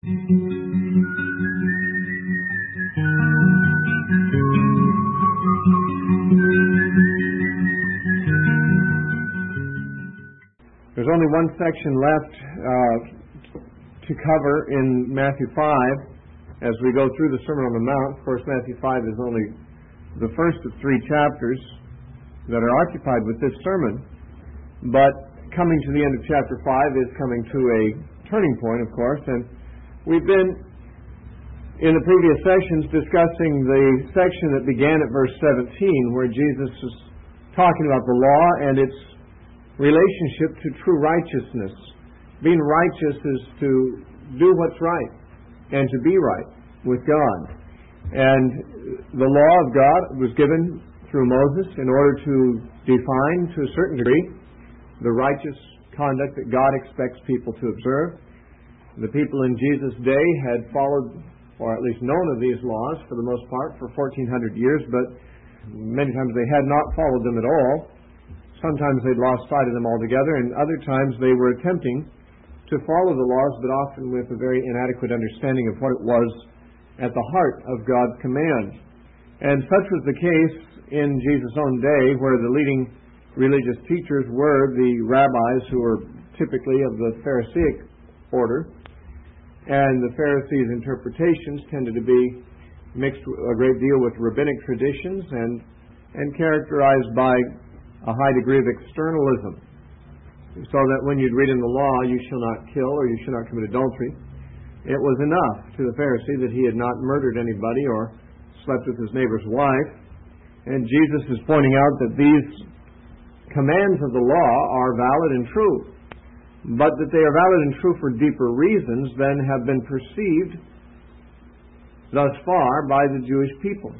There's only one section left to cover in Matthew 5 as we go through the Sermon on the Mount. Of course, Matthew 5 is only the first of 3 chapters that are occupied with this sermon. But coming to the end of chapter 5 is coming to a turning point, of course. And we've been, in the previous sections, discussing the section that began at verse 17, where Jesus is talking about the law and its relationship to true righteousness. Being righteous is to do what's right and to be right with God. And the law of God was given through Moses in order to define, to a certain degree, the righteous conduct that God expects people to observe. The people in Jesus' day had followed, or at least known of these laws for the most part, for 1,400 years, but many times they had not followed them at all. Sometimes they'd lost sight of them altogether, and other times they were attempting to follow the laws, but often with a very inadequate understanding of what it was at the heart of God's command. And such was the case in Jesus' own day, where the leading religious teachers were the rabbis, who were typically of the Pharisaic order. And the Pharisees' interpretations tended to be mixed a great deal with rabbinic traditions and characterized by a high degree of externalism. So that when you'd read in the law, you shall not kill or you shall not commit adultery, it was enough to the Pharisee that he had not murdered anybody or slept with his neighbor's wife. And Jesus is pointing out that these commands of the law are valid and true, but that they are valid and true for deeper reasons than have been perceived thus far by the Jewish people.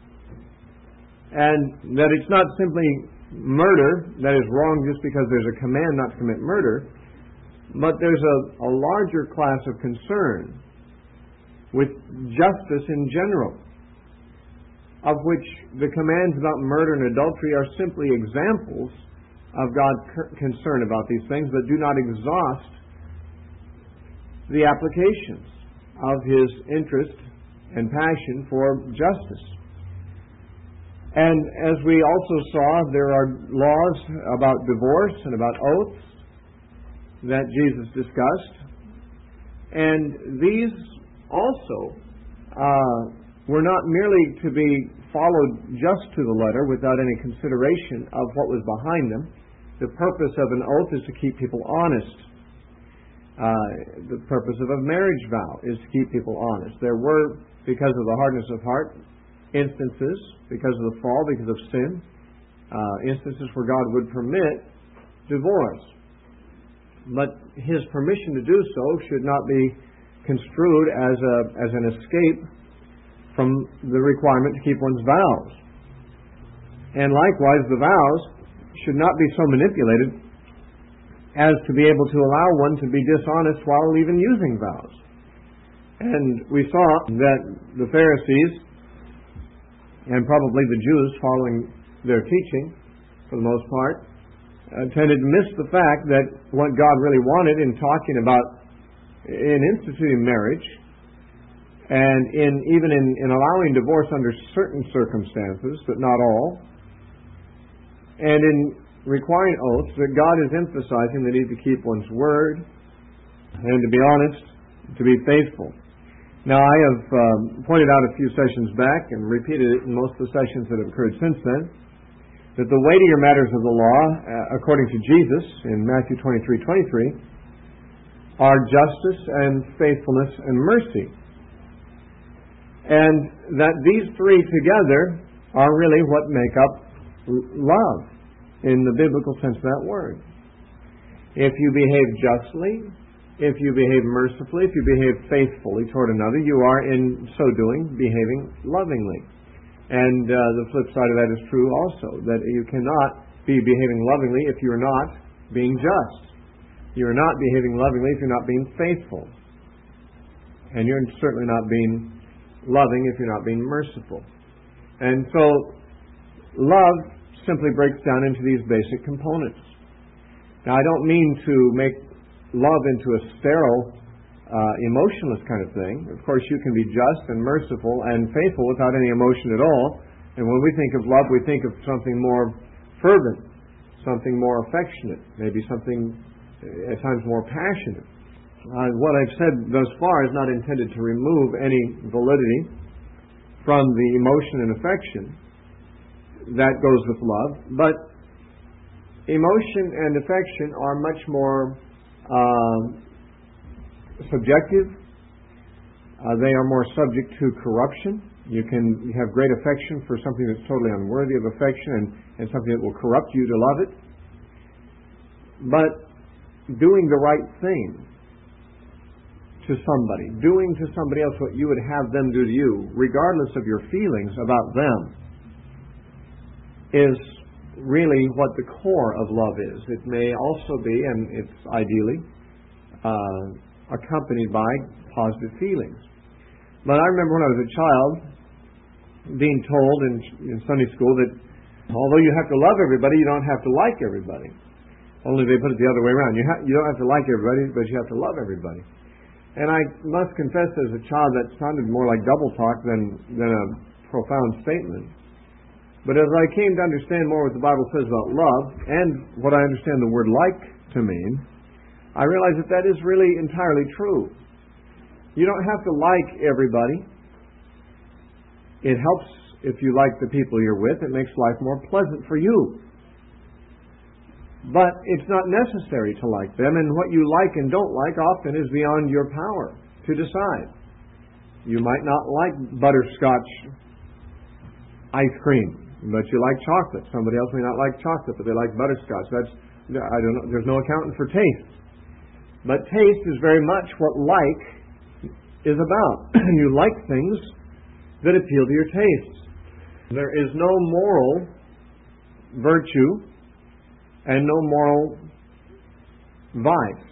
And that it's not simply murder that is wrong just because there's a command not to commit murder, but there's a larger class of concern with justice in general, of which the commands about murder and adultery are simply examples of God's concern about these things, but do not exhaust the applications of His interest and passion for justice. And as we also saw, there are laws about divorce and about oaths that Jesus discussed. And these also were not merely to be followed just to the letter without any consideration of what was behind them. The purpose of an oath is to keep people honest. The purpose of a marriage vow is to keep people honest. There were, because of the hardness of heart, instances, because of the fall, because of sin, instances where God would permit divorce. But His permission to do so should not be construed as an escape from the requirement to keep one's vows. And likewise, the vows should not be so manipulated as to be able to allow one to be dishonest while even using vows. And we saw that the Pharisees, and probably the Jews following their teaching, for the most part, tended to miss the fact that what God really wanted in talking about, in instituting marriage, and even in allowing divorce under certain circumstances, but not all, and in requiring oaths, that God is emphasizing the need to keep one's word, and to be honest, to be faithful. Now, I have pointed out a few sessions back and repeated it in most of the sessions that have occurred since then, that the weightier matters of the law, according to Jesus in Matthew 23:23, are justice and faithfulness and mercy. And that these three together are really what make up love in the biblical sense of that word. If you behave justly, if you behave mercifully, if you behave faithfully toward another, you are in so doing behaving lovingly. And the flip side of that is true also, that you cannot be behaving lovingly if you're not being just. You're not behaving lovingly if you're not being faithful. And you're certainly not being loving if you're not being merciful. And so love simply breaks down into these basic components. Now, I don't mean to make love into a sterile emotionless kind of thing. Of course, you can be just and merciful and faithful without any emotion at all. And when we think of love, we think of something more fervent, something more affectionate, maybe something at times more passionate. What I've said thus far is not intended to remove any validity from the emotion and affection that goes with love, but emotion and affection are much more subjective. They are more subject to corruption. You can have great affection for something that's totally unworthy of affection and something that will corrupt you to love it. But doing the right thing to somebody, doing to somebody else what you would have them do to you, regardless of your feelings about them, is really what the core of love is. It may also be, and it's ideally, accompanied by positive feelings. But I remember when I was a child being told in Sunday school that although you have to love everybody, you don't have to like everybody. Only they put it the other way around. You don't have to like everybody, but you have to love everybody. And I must confess, as a child, that sounded more like double talk than a profound statement. But as I came to understand more what the Bible says about love, and what I understand the word like to mean, I realized that is really entirely true. You don't have to like everybody. It helps if you like the people you're with. It makes life more pleasant for you. But it's not necessary to like them, and what you like and don't like often is beyond your power to decide. You might not like butterscotch ice cream, but you like chocolate. Somebody else may not like chocolate, but they like butterscotch. I don't know. There's no accountant for taste. But taste is very much what like is about. You like things that appeal to your tastes. There is no moral virtue and no moral vice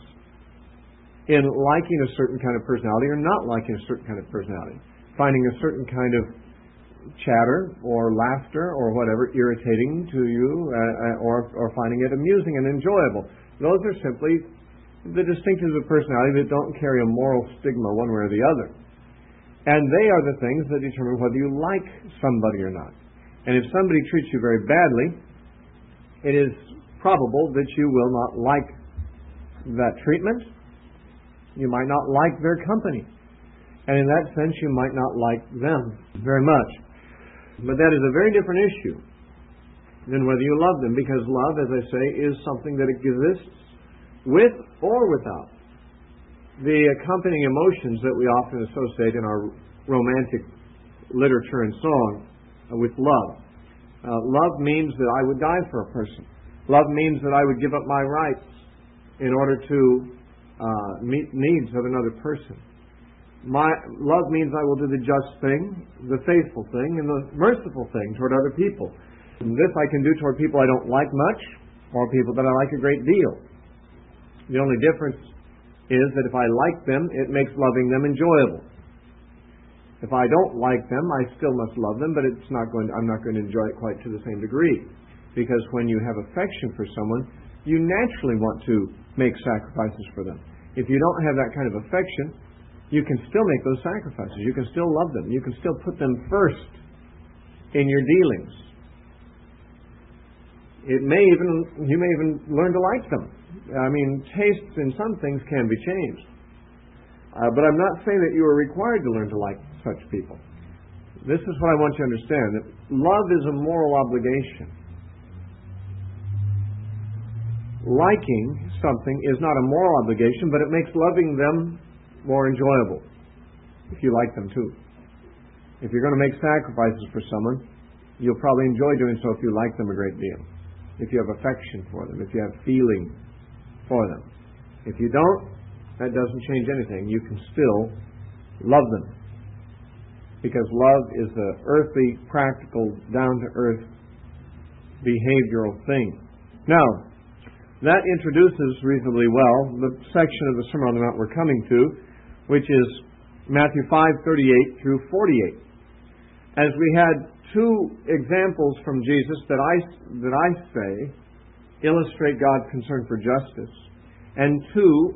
in liking a certain kind of personality or not liking a certain kind of personality. Finding a certain kind of chatter or laughter or whatever irritating to you or finding it amusing and enjoyable. Those are simply the distinctives of personality that don't carry a moral stigma one way or the other. And they are the things that determine whether you like somebody or not. And if somebody treats you very badly, it is probable that you will not like that treatment. You might not like their company. And in that sense, you might not like them very much. But that is a very different issue than whether you love them, because love, as I say, is something that exists with or without the accompanying emotions that we often associate in our romantic literature and song with love. Love means that I would die for a person. Love means that I would give up my rights in order to meet needs of another person. Love means I will do the just thing, the faithful thing, and the merciful thing toward other people. And this I can do toward people I don't like much, or people that I like a great deal. The only difference is that if I like them, it makes loving them enjoyable. If I don't like them, I still must love them, but I'm not going to enjoy it quite to the same degree. Because when you have affection for someone, you naturally want to make sacrifices for them. If you don't have that kind of affection, you can still make those sacrifices. You can still love them. You can still put them first in your dealings. You may even learn to like them. I mean, tastes in some things can be changed. But I'm not saying that you are required to learn to like such people. This is what I want you to understand, that love is a moral obligation. Liking something is not a moral obligation, but it makes loving them more enjoyable if you like them too. If you're going to make sacrifices for someone, you'll probably enjoy doing so if you like them a great deal. If you have affection for them, if you have feeling for them. If you don't, that doesn't change anything. You can still love them. Because love is the earthly, practical, down-to-earth, behavioral thing. Now, that introduces reasonably well the section of the Sermon on the Mount we're coming to, which is Matthew 5:38 through 48. As we had two examples from Jesus that I say illustrate God's concern for justice, and two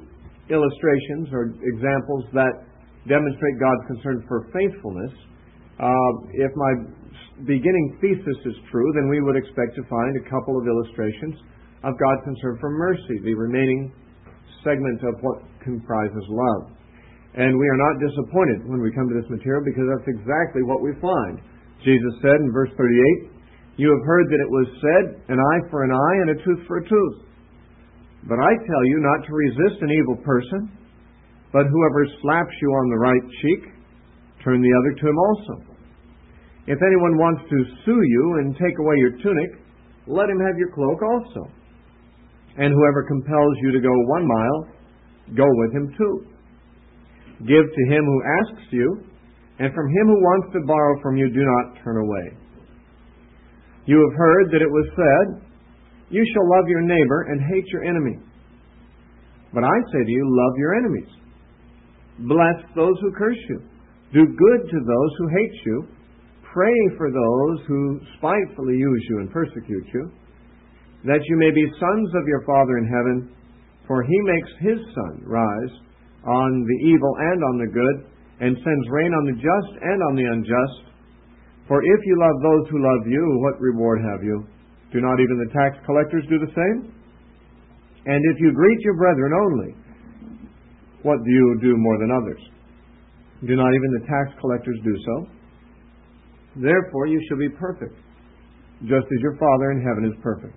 illustrations or examples that demonstrate God's concern for faithfulness. If my beginning thesis is true, then we would expect to find a couple of illustrations of God's concern for mercy, the remaining segment of what comprises love. And we are not disappointed when we come to this material, because that's exactly what we find. Jesus said in verse 38, "You have heard that it was said, an eye for an eye and a tooth for a tooth. But I tell you not to resist an evil person, but whoever slaps you on the right cheek, turn the other to him also. If anyone wants to sue you and take away your tunic, let him have your cloak also. And whoever compels you to go 1 mile, go with him 2. Give to him who asks you, and from him who wants to borrow from you, do not turn away. You have heard that it was said, you shall love your neighbor and hate your enemy. But I say to you, love your enemies. Bless those who curse you. Do good to those who hate you. Pray for those who spitefully use you and persecute you, that you may be sons of your Father in heaven, for he makes his sun rise on the evil and on the good, and sends rain on the just and on the unjust. For if you love those who love you, what reward have you? Do not even the tax collectors do the same? And if you greet your brethren only, what do you do more than others? Do not even the tax collectors do so? Therefore you shall be perfect, just as your Father in heaven is perfect."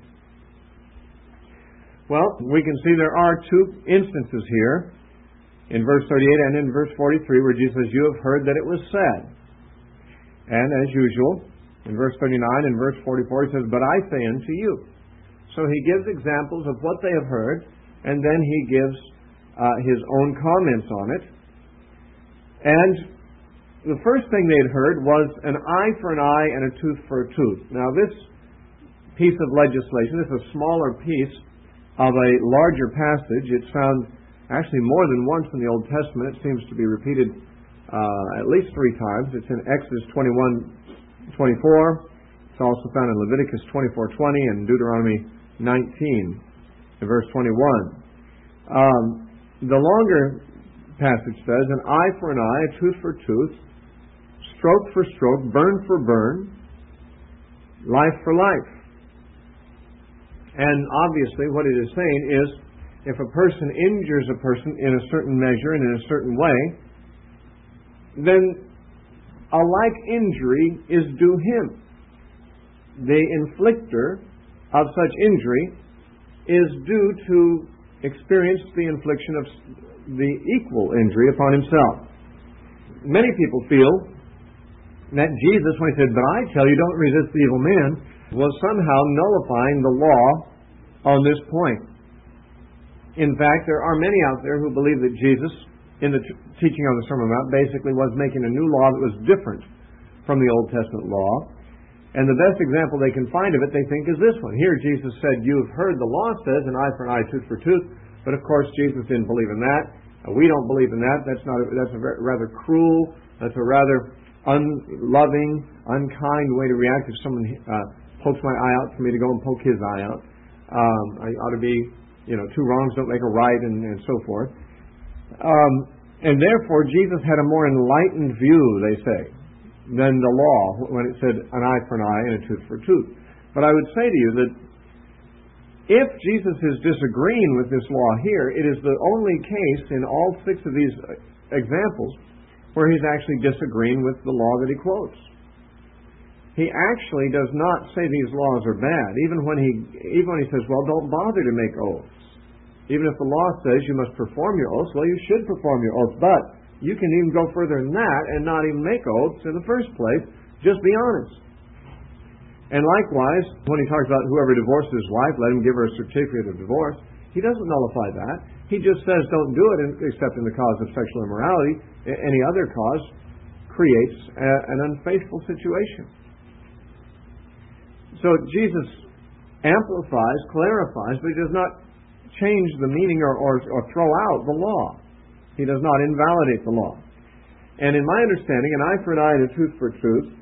Well, we can see there are 2 instances here, in verse 38 and in verse 43, where Jesus says, "You have heard that it was said." And as usual, in verse 39 and verse 44, he says, "But I say unto you." So he gives examples of what they have heard, and then he gives his own comments on it. And the first thing they had heard was an eye for an eye and a tooth for a tooth. Now this piece of legislation, this is a smaller piece of a larger passage. It's found actually more than once in the Old Testament. It seems to be repeated at least 3 times. It's in Exodus 21:24. It's also found in Leviticus 24:20 and Deuteronomy 19, verse 21. The longer passage says, "An eye for an eye, a tooth for a tooth, stroke for stroke, burn for burn, life for life." And obviously what it is saying is, if a person injures a person in a certain measure and in a certain way, then a like injury is due him. The inflictor of such injury is due to experience the infliction of the equal injury upon himself. Many people feel that Jesus, when he said, "But I tell you, don't resist the evil man," was somehow nullifying the law on this point. In fact, there are many out there who believe that Jesus, in the teaching on the Sermon on the Mount, basically was making a new law that was different from the Old Testament law. And the best example they can find of it, they think, is this one. Here Jesus said, "You have heard the law says, an eye for an eye, tooth for tooth." But of course, Jesus didn't believe in that. We don't believe in that. That's a rather cruel, that's a rather unloving, unkind way to react if someone pokes my eye out for me to go and poke his eye out. I ought to be, 2 wrongs don't make a right, and so forth. And therefore, Jesus had a more enlightened view, they say, than the law when it said an eye for an eye and a tooth for a tooth. But I would say to you that if Jesus is disagreeing with this law here, it is the only case in all 6 of these examples where he's actually disagreeing with the law that he quotes. He actually does not say these laws are bad, even when he says, well, don't bother to make oaths. Even if the law says you must perform your oaths, well, you should perform your oaths, but you can even go further than that and not even make oaths in the first place. Just be honest. And likewise, when he talks about whoever divorces his wife, let him give her a certificate of divorce, he doesn't nullify that. He just says don't do it except in the cause of sexual immorality. Any other cause creates an unfaithful situation. So Jesus amplifies, clarifies, but he does not change the meaning or throw out the law. He does not invalidate the law. And in my understanding, an eye for an eye and a tooth for a tooth,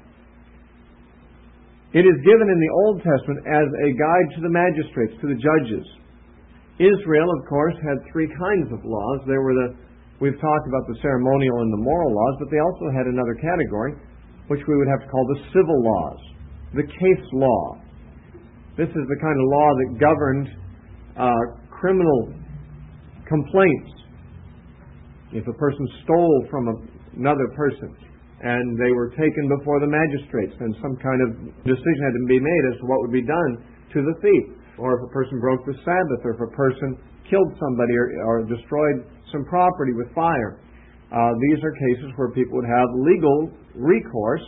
it is given in the Old Testament as a guide to the magistrates, to the judges. Israel, of course, had three kinds of laws. We've talked about the ceremonial and the moral laws, but they also had another category, which we would have to call the civil laws, the case law. This is the kind of law that governed criminal complaints. If a person stole from another person and they were taken before the magistrates, then some kind of decision had to be made as to what would be done to the thief. Or if a person broke the Sabbath, or if a person killed somebody or destroyed some property with fire. These are cases where people would have legal recourse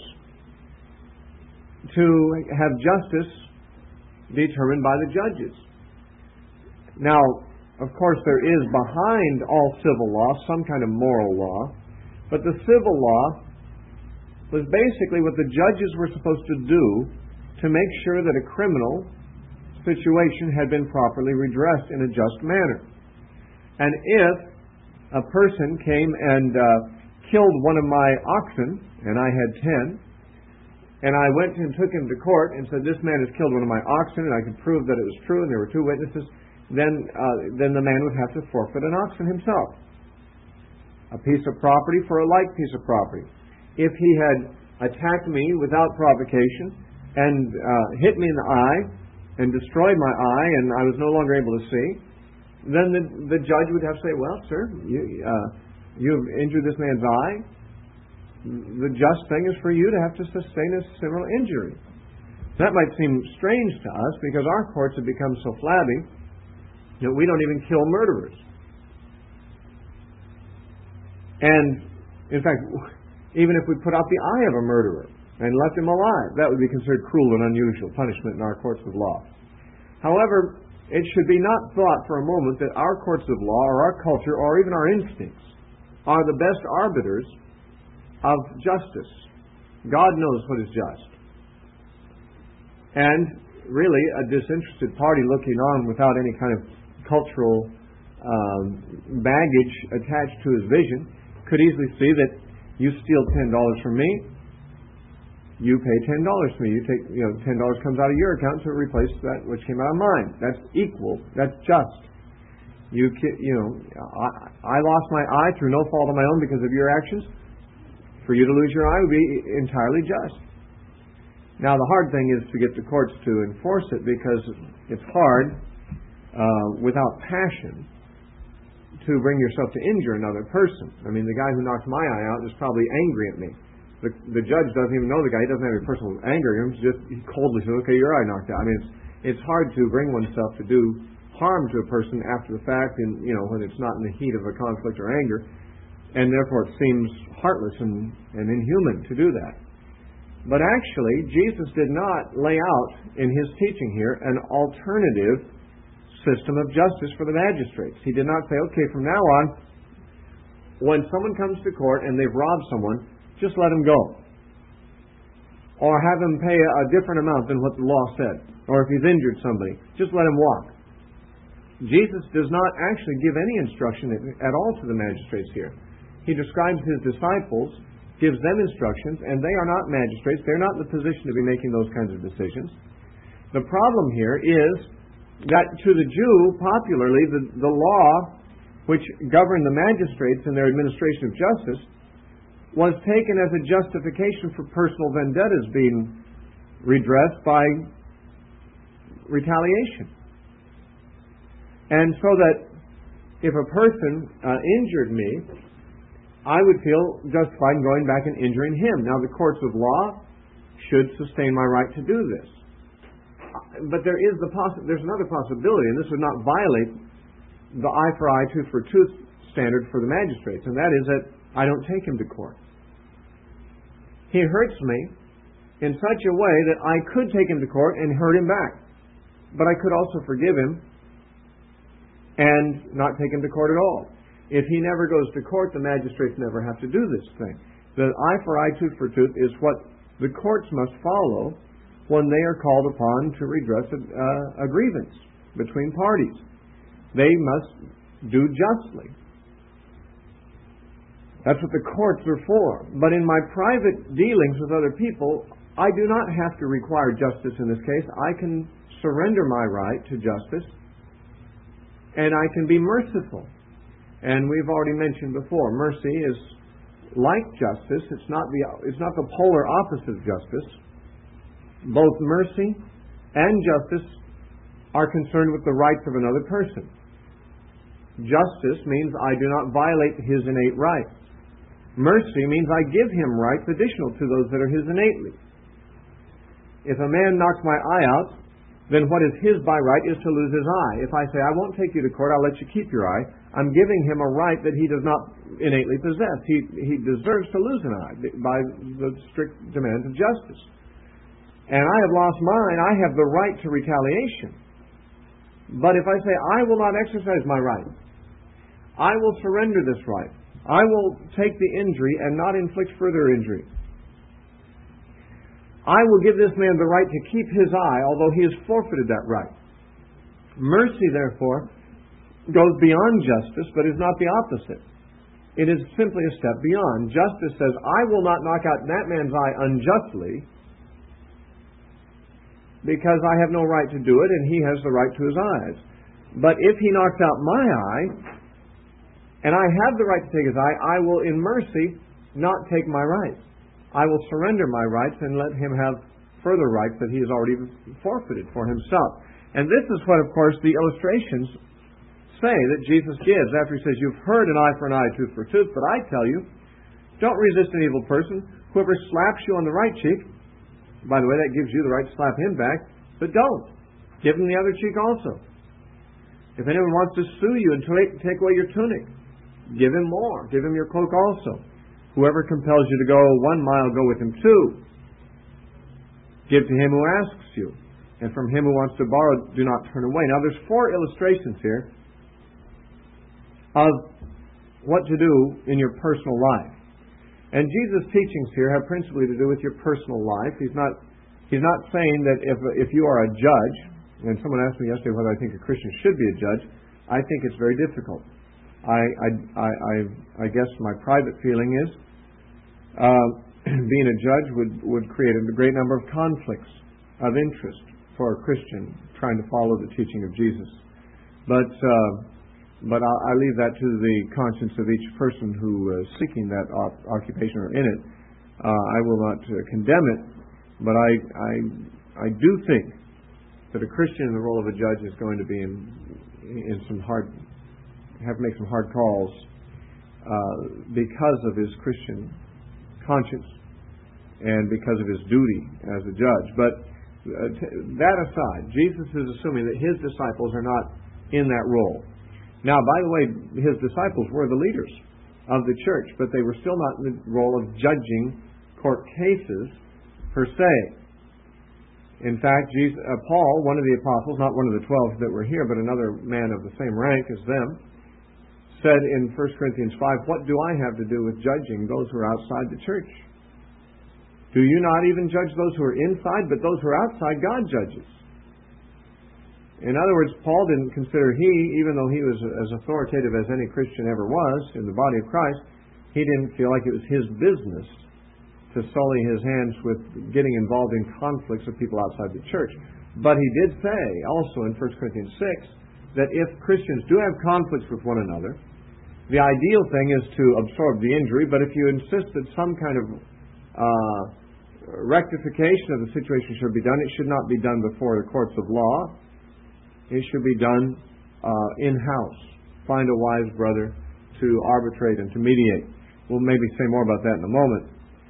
to have justice determined by the judges. Now, of course, there is behind all civil law some kind of moral law, but the civil law was basically what the judges were supposed to do to make sure that a criminal situation had been properly redressed in a just manner. And if a person came and killed one of my oxen, and I had 10, and I went and took him to court and said, this man has killed one of my oxen, and I could prove that it was true, and there were two witnesses, then the man would have to forfeit an oxen himself. A piece of property for a like piece of property. If he had attacked me without provocation and hit me in the eye and destroyed my eye and I was no longer able to see, then the judge would have to say, well, sir, you've injured this man's eye. The just thing is for you to have to sustain a similar injury. That might seem strange to us because our courts have become so flabby that we don't even kill murderers. And, in fact, even if we put out the eye of a murderer and left him alive, that would be considered cruel and unusual punishment in our courts of law. However, it should be not thought for a moment that our courts of law or our culture or even our instincts are the best arbiters of justice. God knows what is just. And really, a disinterested party looking on without any kind of cultural baggage attached to his vision could easily see that you steal $10 from me, you pay $10 to me. You take, $10 comes out of your account to replace that which came out of mine. That's equal. That's just. I lost my eye through no fault of my own because of your actions. For you to lose your eye would be entirely just. Now, the hard thing is to get the courts to enforce it because it's hard, without passion, to bring yourself to injure another person. I mean, the guy who knocked my eye out is probably angry at me. The judge doesn't even know the guy. He doesn't have any personal anger at him. He coldly says, okay, your eye knocked out. I mean, it's hard to bring oneself to do harm to a person after the fact and, when it's not in the heat of a conflict or anger. And therefore it seems heartless and inhuman to do that. But actually, Jesus did not lay out in his teaching here an alternative system of justice for the magistrates. He did not say, okay, from now on, when someone comes to court and they've robbed someone, just let him go. Or have him pay a different amount than what the law said. Or if he's injured somebody, just let him walk. Jesus does not actually give any instruction at all to the magistrates here. He describes his disciples, gives them instructions, and they are not magistrates. They're not in the position to be making those kinds of decisions. The problem here is that to the Jew, popularly, the law which governed the magistrates in their administration of justice was taken as a justification for personal vendettas being redressed by retaliation. And so that if a person injured me, I would feel justified in going back and injuring him. Now, the courts of law should sustain my right to do this. But there's another possibility, and this would not violate the eye for eye, tooth for tooth standard for the magistrates, and that is that I don't take him to court. He hurts me in such a way that I could take him to court and hurt him back. But I could also forgive him and not take him to court at all. If he never goes to court, the magistrates never have to do this thing. The eye for eye, tooth for tooth is what the courts must follow when they are called upon to redress a grievance between parties. They must do justly. That's what the courts are for. But in my private dealings with other people, I do not have to require justice in this case. I can surrender my right to justice and I can be merciful. And we've already mentioned before, mercy is like justice. It's not the polar opposite of justice. Both mercy and justice are concerned with the rights of another person. Justice means I do not violate his innate rights. Mercy means I give him rights additional to those that are his innately. If a man knocks my eye out, then what is his by right is to lose his eye. If I say, I won't take you to court, I'll let you keep your eye, I'm giving him a right that he does not innately possess. He deserves to lose an eye by the strict demands of justice. And I have lost mine, I have the right to retaliation. But if I say, I will not exercise my right, I will surrender this right, I will take the injury and not inflict further injury, I will give this man the right to keep his eye, although he has forfeited that right. Mercy, therefore, goes beyond justice, but is not the opposite. It is simply a step beyond. Justice says, I will not knock out that man's eye unjustly, because I have no right to do it, and he has the right to his eyes. But if he knocks out my eye, and I have the right to take his eye, I will, in mercy, not take my rights. I will surrender my rights and let him have further rights that he has already forfeited for himself. And this is what, of course, the illustrations say that Jesus gives after he says, you've heard an eye for an eye, tooth for tooth, but I tell you, don't resist an evil person. Whoever slaps you on the right cheek, by the way, that gives you the right to slap him back, but don't. Give him the other cheek also. If anyone wants to sue you and take away your tunic, give him more. Give him your cloak also. Whoever compels you to go 1 mile, go with him 2. Give to him who asks you, and from him who wants to borrow, do not turn away. Now, there's 4 illustrations here of what to do in your personal life. And Jesus' teachings here have principally to do with your personal life. He's not saying that if you are a judge, and someone asked me yesterday whether I think a Christian should be a judge, I think it's very difficult. I guess my private feeling is being a judge would create a great number of conflicts of interest for a Christian trying to follow the teaching of Jesus. But I leave that to the conscience of each person who is seeking that occupation or in it. I will not condemn it, but I do think that a Christian in the role of a judge is going to be have to make some hard calls because of his Christian conscience and because of his duty as a judge. But that aside, Jesus is assuming that his disciples are not in that role. Now, by the way, his disciples were the leaders of the church, but they were still not in the role of judging court cases per se. In fact, Paul, one of the apostles, not one of the 12 that were here, but another man of the same rank as them, said in 1 Corinthians 5, what do I have to do with judging those who are outside the church? Do you not even judge those who are inside, but those who are outside God judges? In other words, Paul didn't consider even though he was as authoritative as any Christian ever was in the body of Christ, he didn't feel like it was his business to sully his hands with getting involved in conflicts with people outside the church. But he did say also in 1 Corinthians 6 that if Christians do have conflicts with one another, the ideal thing is to absorb the injury, but if you insist that some kind of rectification of the situation should be done, it should not be done before the courts of law. It should be done in-house. Find a wise brother to arbitrate and to mediate. We'll maybe say more about that in a moment.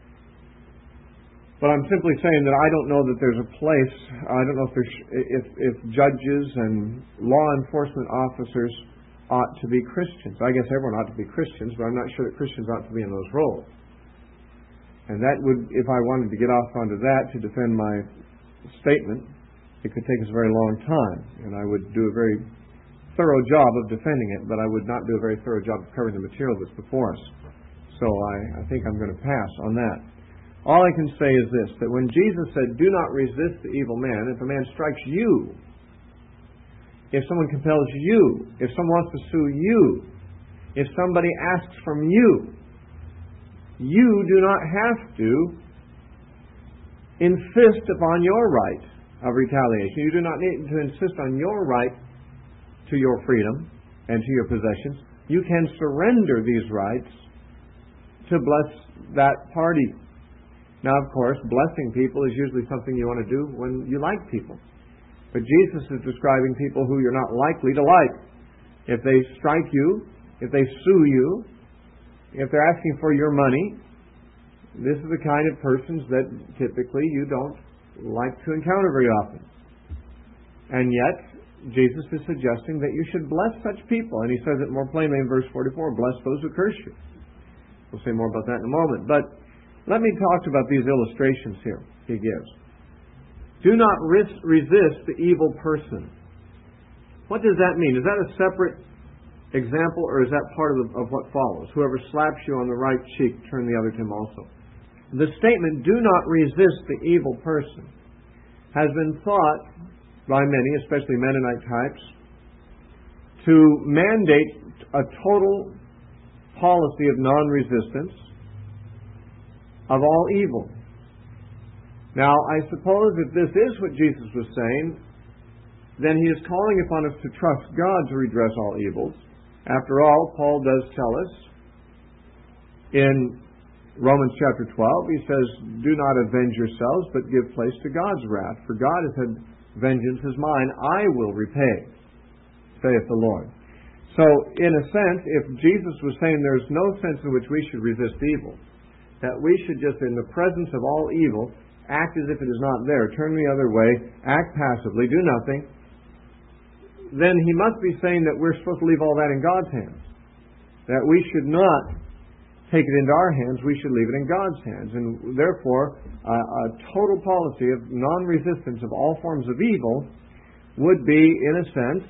But I'm simply saying that I don't know that there's a place, I don't know if judges and law enforcement officers ought to be Christians. I guess everyone ought to be Christians, but I'm not sure that Christians ought to be in those roles. And that would, if I wanted to get off onto that to defend my statement, it could take us a very long time. And I would do a very thorough job of defending it, but I would not do a very thorough job of covering the material that's before us. So I think I'm going to pass on that. All I can say is this, that when Jesus said, do not resist the evil man, if a man strikes you, if someone compels you, if someone wants to sue you, if somebody asks from you, you do not have to insist upon your right of retaliation. You do not need to insist on your right to your freedom and to your possessions, you can surrender these rights to bless that party. Now, of course, blessing people is usually something you want to do when you like people. But Jesus is describing people who you're not likely to like. If they strike you, if they sue you, if they're asking for your money, this is the kind of persons that typically you don't like to encounter very often. And yet, Jesus is suggesting that you should bless such people. And he says it more plainly in verse 44, bless those who curse you. We'll say more about that in a moment. But let me talk about these illustrations here he gives. Do not resist the evil person. What does that mean? Is that a separate example, or is that part of what follows? Whoever slaps you on the right cheek, turn the other to him also. The statement, do not resist the evil person, has been thought by many, especially Mennonite types, to mandate a total policy of non-resistance of all evil. Now, I suppose if this is what Jesus was saying, then he is calling upon us to trust God to redress all evils. After all, Paul does tell us in Romans chapter 12, he says, do not avenge yourselves, but give place to God's wrath. For God has said, vengeance is mine, I will repay, saith the Lord. So, in a sense, if Jesus was saying there's no sense in which we should resist evil, that we should just, in the presence of all evil, act as if it is not there, turn the other way, act passively, do nothing, then he must be saying that we're supposed to leave all that in God's hands. That we should not take it into our hands, we should leave it in God's hands. And therefore, a total policy of non-resistance of all forms of evil would be, in a sense,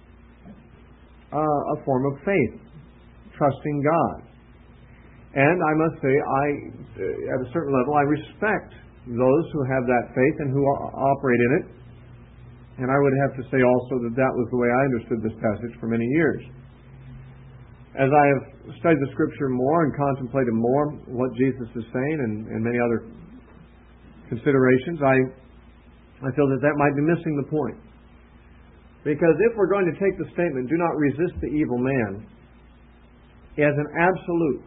a form of faith, trusting God. And I must say, at a certain level, I respect those who have that faith and who operate in it. And I would have to say also that that was the way I understood this passage for many years. As I have studied the Scripture more and contemplated more what Jesus is saying and many other considerations, I feel that might be missing the point. Because if we're going to take the statement, do not resist the evil man, as an absolute,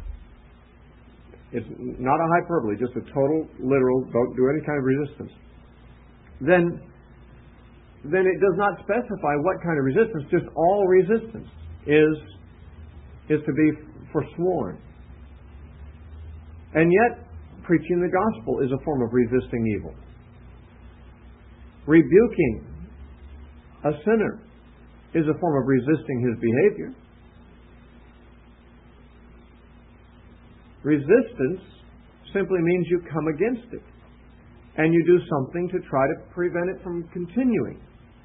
it's not a hyperbole, just a total, literal, don't do any kind of resistance, then it does not specify what kind of resistance. Just all resistance is to be forsworn. And yet, preaching the gospel is a form of resisting evil. Rebuking a sinner is a form of resisting his behavior. Resistance simply means you come against it, and you do something to try to prevent it from continuing.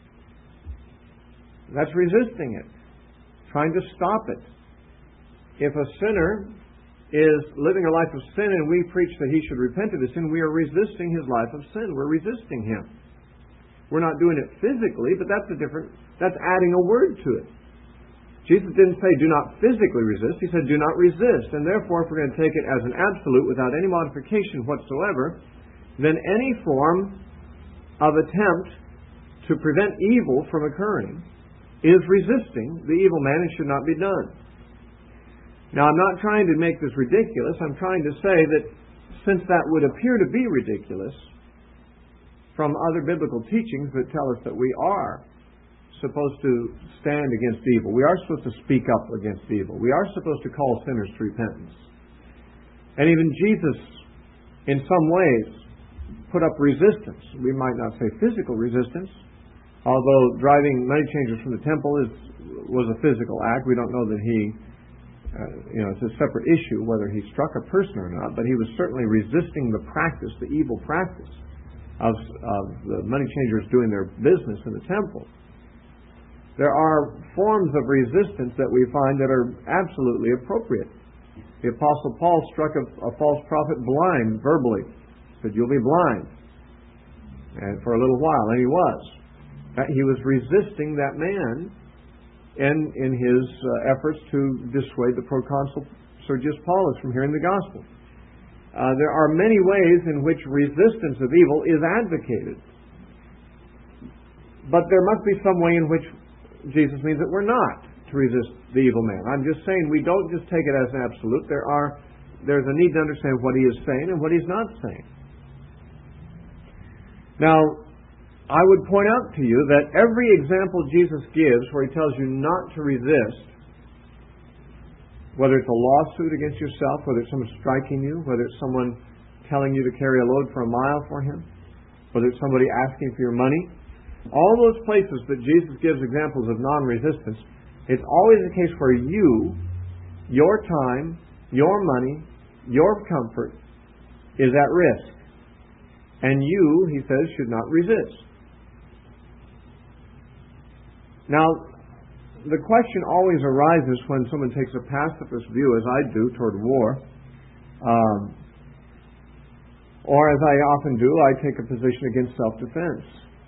That's resisting it, trying to stop it. If a sinner is living a life of sin and we preach that he should repent of his sin, we are resisting his life of sin. We're resisting him. We're not doing it physically, but that's adding a word to it. Jesus didn't say do not physically resist. He said do not resist. And therefore, if we're going to take it as an absolute without any modification whatsoever, then any form of attempt to prevent evil from occurring is resisting the evil man and should not be done. Now, I'm not trying to make this ridiculous. I'm trying to say that since that would appear to be ridiculous from other biblical teachings that tell us that we are supposed to stand against evil, we are supposed to speak up against evil, we are supposed to call sinners to repentance. And even Jesus, in some ways, put up resistance. We might not say physical resistance, although driving money changers from the temple was a physical act. We don't know that he, it's a separate issue whether he struck a person or not, but he was certainly resisting the practice, the evil practice of the money changers doing their business in the temple. There are forms of resistance that we find that are absolutely appropriate. The Apostle Paul struck a false prophet blind verbally. He said, "You'll be blind." And for a little while, and he was. He was resisting that man in his efforts to dissuade the proconsul Sergius Paulus from hearing the gospel. There are many ways in which resistance of evil is advocated. But there must be some way in which Jesus means that we're not to resist the evil man. I'm just saying we don't just take it as an absolute. There's a need to understand what he is saying and what he's not saying. Now, I would point out to you that every example Jesus gives where he tells you not to resist, whether it's a lawsuit against yourself, whether it's someone striking you, whether it's someone telling you to carry a load for a mile for him, whether it's somebody asking for your money, all those places that Jesus gives examples of non-resistance, it's always a case where you, your time, your money, your comfort is at risk. And you, he says, should not resist. Now, the question always arises when someone takes a pacifist view, as I do, toward war, or as I often do, I take a position against self-defense.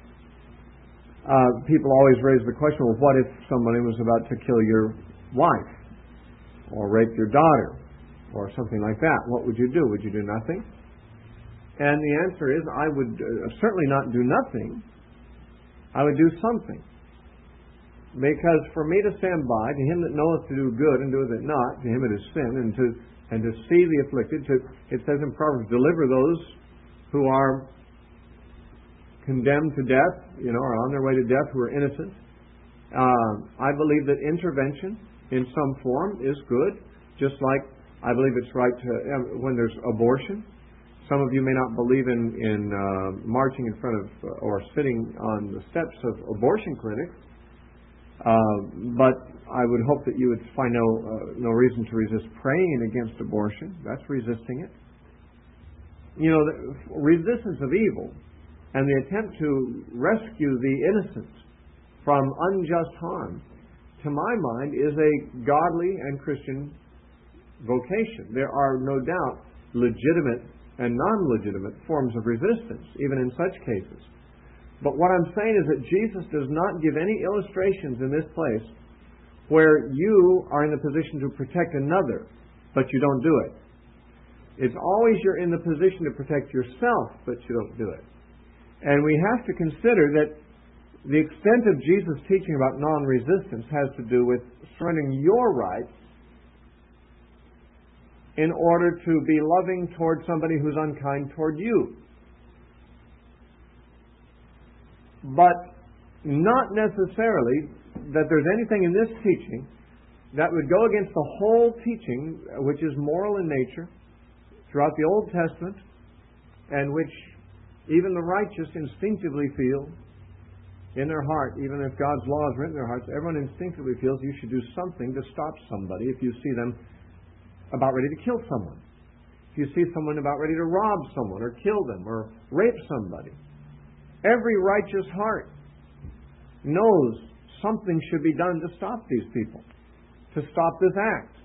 People always raise the question, well, what if somebody was about to kill your wife, or rape your daughter, or something like that? What would you do? Would you do nothing? And the answer is, I would certainly not do nothing. I would do something. Because for me to stand by, to him that knoweth to do good and doeth it not, to him it is sin, and to see the afflicted, it says in Proverbs, deliver those who are condemned to death, are on their way to death, who are innocent. I believe that intervention in some form is good, just like I believe it's right to, when there's abortion. Some of you may not believe in marching in front of or sitting on the steps of abortion clinics, but I would hope that you would find no reason to resist praying against abortion. That's resisting it. The resistance of evil and the attempt to rescue the innocent from unjust harm, to my mind, is a godly and Christian vocation. There are no doubt legitimate and non-legitimate forms of resistance, even in such cases. But what I'm saying is that Jesus does not give any illustrations in this place where you are in the position to protect another, but you don't do it. It's always you're in the position to protect yourself, but you don't do it. And we have to consider that the extent of Jesus' teaching about non-resistance has to do with surrendering your rights in order to be loving toward somebody who's unkind toward you. But not necessarily that there's anything in this teaching that would go against the whole teaching, which is moral in nature, throughout the Old Testament, and which even the righteous instinctively feel in their heart, even if God's law is written in their hearts, everyone instinctively feels you should do something to stop somebody if you see them about ready to kill someone. If you see someone about ready to rob someone or kill them or rape somebody. Every righteous heart knows something should be done to stop these people, to stop this act.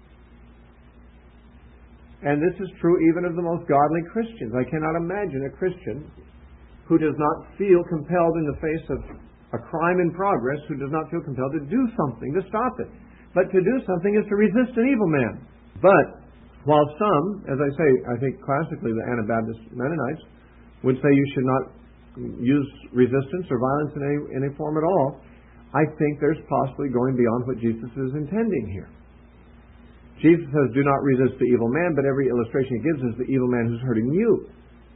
And this is true even of the most godly Christians. I cannot imagine a Christian who does not feel compelled in the face of a crime in progress, who does not feel compelled to do something to stop it. But to do something is to resist an evil man. But while some, as I say, I think classically the Anabaptist Mennonites would say you should not use resistance or violence in any form at all, I think there's possibly going beyond what Jesus is intending here. Jesus says, do not resist the evil man, but every illustration he gives is the evil man who's hurting you.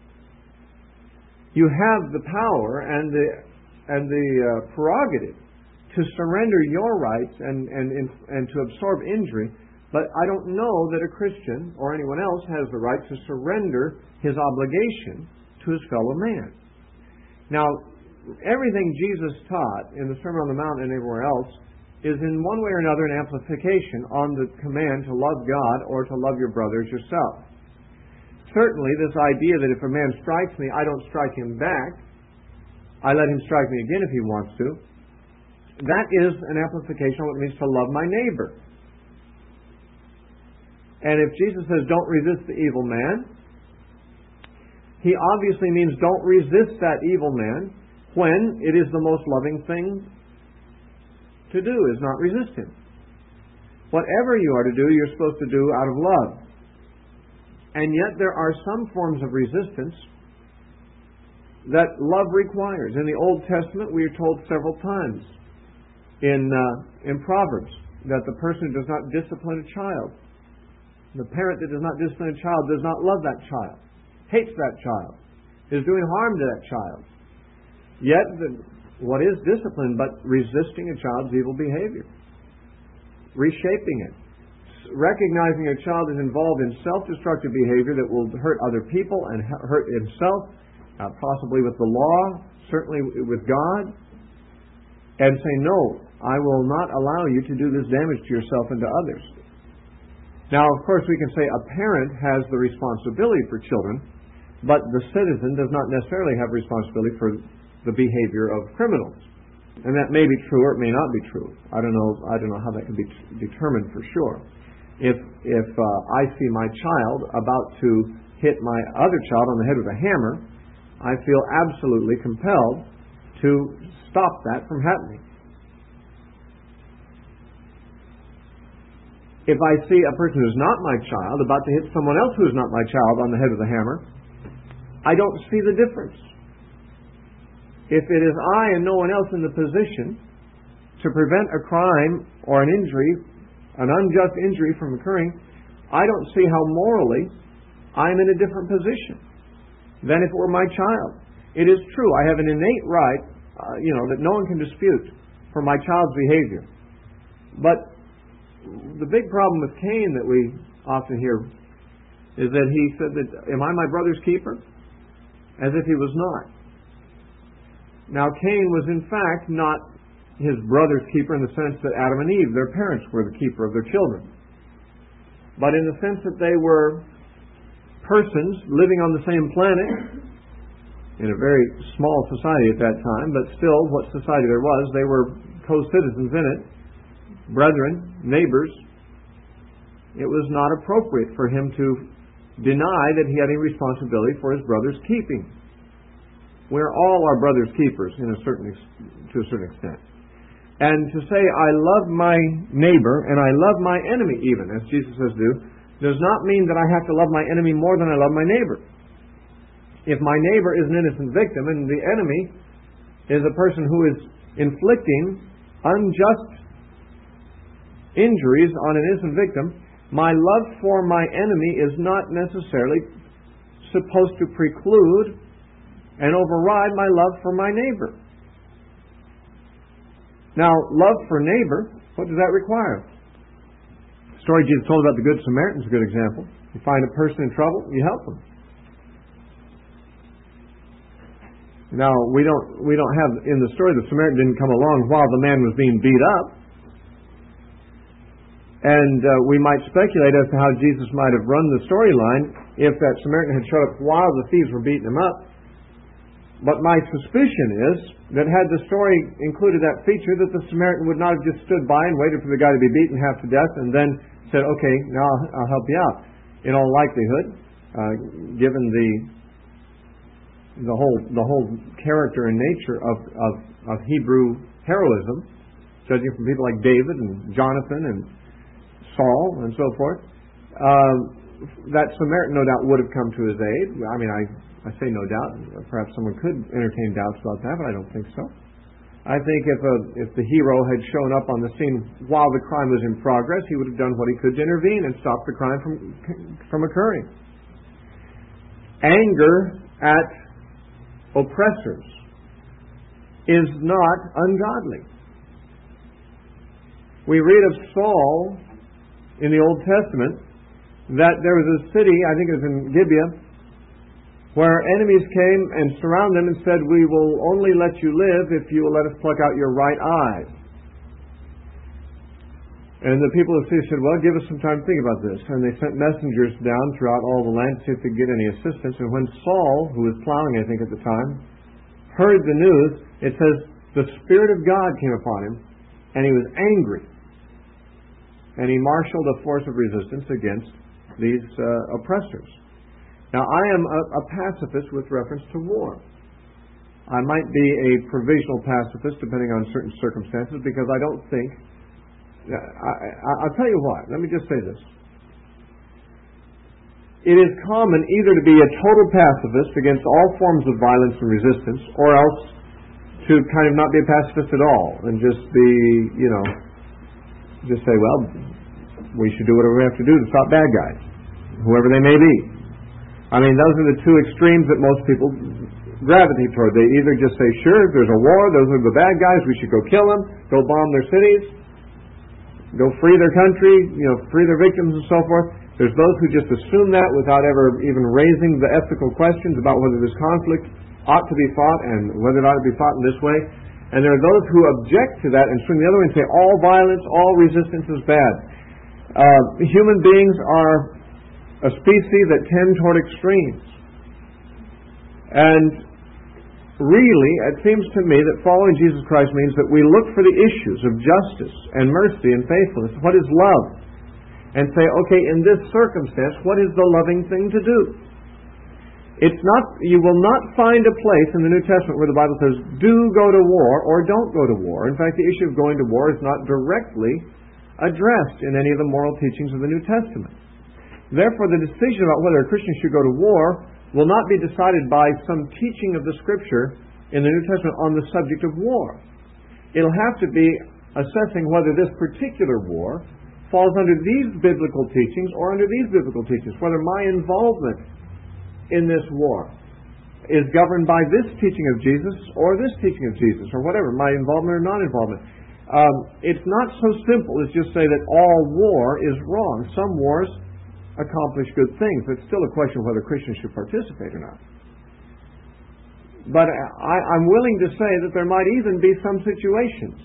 You have the power and the prerogative to surrender your rights and to absorb injury. But I don't know that a Christian or anyone else has the right to surrender his obligation to his fellow man. Now, everything Jesus taught in the Sermon on the Mount and everywhere else is in one way or another an amplification on the command to love God or to love your brother as yourself. Certainly, this idea that if a man strikes me, I don't strike him back. I let him strike me again if he wants to. That is an amplification of what it means to love my neighbor. And if Jesus says, don't resist the evil man, he obviously means don't resist that evil man when it is the most loving thing to do, is not resist him. Whatever you are to do, you're supposed to do out of love. And yet there are some forms of resistance that love requires. In the Old Testament, we are told several times, in Proverbs, that the person who does not discipline a child, the parent that does not discipline a child does not love that child, hates that child, is doing harm to that child. Yet, what is discipline but resisting a child's evil behavior? Reshaping it. Recognizing a child is involved in self-destructive behavior that will hurt other people and hurt himself, possibly with the law, certainly with God, and say, no, I will not allow you to do this damage to yourself and to others. Now, of course, we can say a parent has the responsibility for children, but the citizen does not necessarily have responsibility for the behavior of criminals. And that may be true or it may not be true. I don't know how that can be determined for sure. If I see my child about to hit my other child on the head with a hammer, I feel absolutely compelled to stop that from happening. If I see a person who's not my child about to hit someone else who is not my child on the head with a hammer, I don't see the difference. If it is I and no one else in the position to prevent a crime or an injury, an unjust injury from occurring, I don't see how morally I'm in a different position than if it were my child. It is true, I have an innate right, that no one can dispute for my child's behavior. But the big problem with Cain that we often hear is that he said that, am I my brother's keeper? As if he was not. Now, Cain was in fact not his brother's keeper in the sense that Adam and Eve, their parents, were the keeper of their children. But in the sense that they were persons living on the same planet, in a very small society at that time, but still what society there was, they were co-citizens in it, brethren, neighbors. It was not appropriate for him to deny that he had any responsibility for his brother's keeping. We're all our brother's keepers to a certain extent. And to say, I love my neighbor and I love my enemy even, as Jesus says do, does not mean that I have to love my enemy more than I love my neighbor. If my neighbor is an innocent victim and the enemy is a person who is inflicting unjust injuries on an innocent victim, my love for my enemy is not necessarily supposed to preclude and override my love for my neighbor. Now, love for neighbor, what does that require? The story Jesus told about the Good Samaritan is a good example. You find a person in trouble, you help them. Now, we don't have, in the story, the Samaritan didn't come along while the man was being beat up. And we might speculate as to how Jesus might have run the storyline if that Samaritan had showed up while the thieves were beating him up. But my suspicion is that had the story included that feature, that the Samaritan would not have just stood by and waited for the guy to be beaten half to death and then said, okay, now I'll help you out. In all likelihood, given the whole character and nature of Hebrew heroism, judging from people like David and Jonathan and Saul and so forth, that Samaritan no doubt would have come to his aid. I mean, I say no doubt. Perhaps someone could entertain doubts about that, but I don't think so. I think if the hero had shown up on the scene while the crime was in progress, he would have done what he could to intervene and stop the crime from occurring. Anger at oppressors is not ungodly. We read of Saul in the Old Testament that there was a city, I think it was in Gibeah, where enemies came and surrounded them and said, we will only let you live if you will let us pluck out your right eye. And the people of the city said, well, give us some time to think about this. And they sent messengers down throughout all the land to see if they could get any assistance. And when Saul, who was plowing, I think at the time, heard the news, it says, the Spirit of God came upon him, and he was angry. And he marshaled a force of resistance against these oppressors. Now, I am a pacifist with reference to war. I might be a provisional pacifist depending on certain circumstances because I don't think... I'll tell you why. Let me just say this. It is common either to be a total pacifist against all forms of violence and resistance or else to kind of not be a pacifist at all and just be, just say, well, we should do whatever we have to do to stop bad guys, whoever they may be. I mean, those are the two extremes that most people gravitate toward. They either just say, sure, if there's a war, those are the bad guys, we should go kill them, go bomb their cities, go free their country, free their victims and so forth. There's those who just assume that without ever even raising the ethical questions about whether this conflict ought to be fought and whether it ought to be fought in this way. And there are those who object to that and swing the other way and say all violence, all resistance is bad. Human beings are a species that tend toward extremes. And really, it seems to me that following Jesus Christ means that we look for the issues of justice and mercy and faithfulness. What is love? And say, okay, in this circumstance, what is the loving thing to do? You will not find a place in the New Testament where the Bible says, do go to war or don't go to war. In fact, the issue of going to war is not directly addressed in any of the moral teachings of the New Testament. Therefore, the decision about whether a Christian should go to war will not be decided by some teaching of the Scripture in the New Testament on the subject of war. It'll have to be assessing whether this particular war falls under these biblical teachings or under these biblical teachings, whether my involvement in this war is governed by this teaching of Jesus or this teaching of Jesus or whatever, my involvement or non-involvement. It's not so simple as just say that all war is wrong. Some wars accomplish good things. It's still a question of whether Christians should participate or not. But I'm willing to say that there might even be some situations.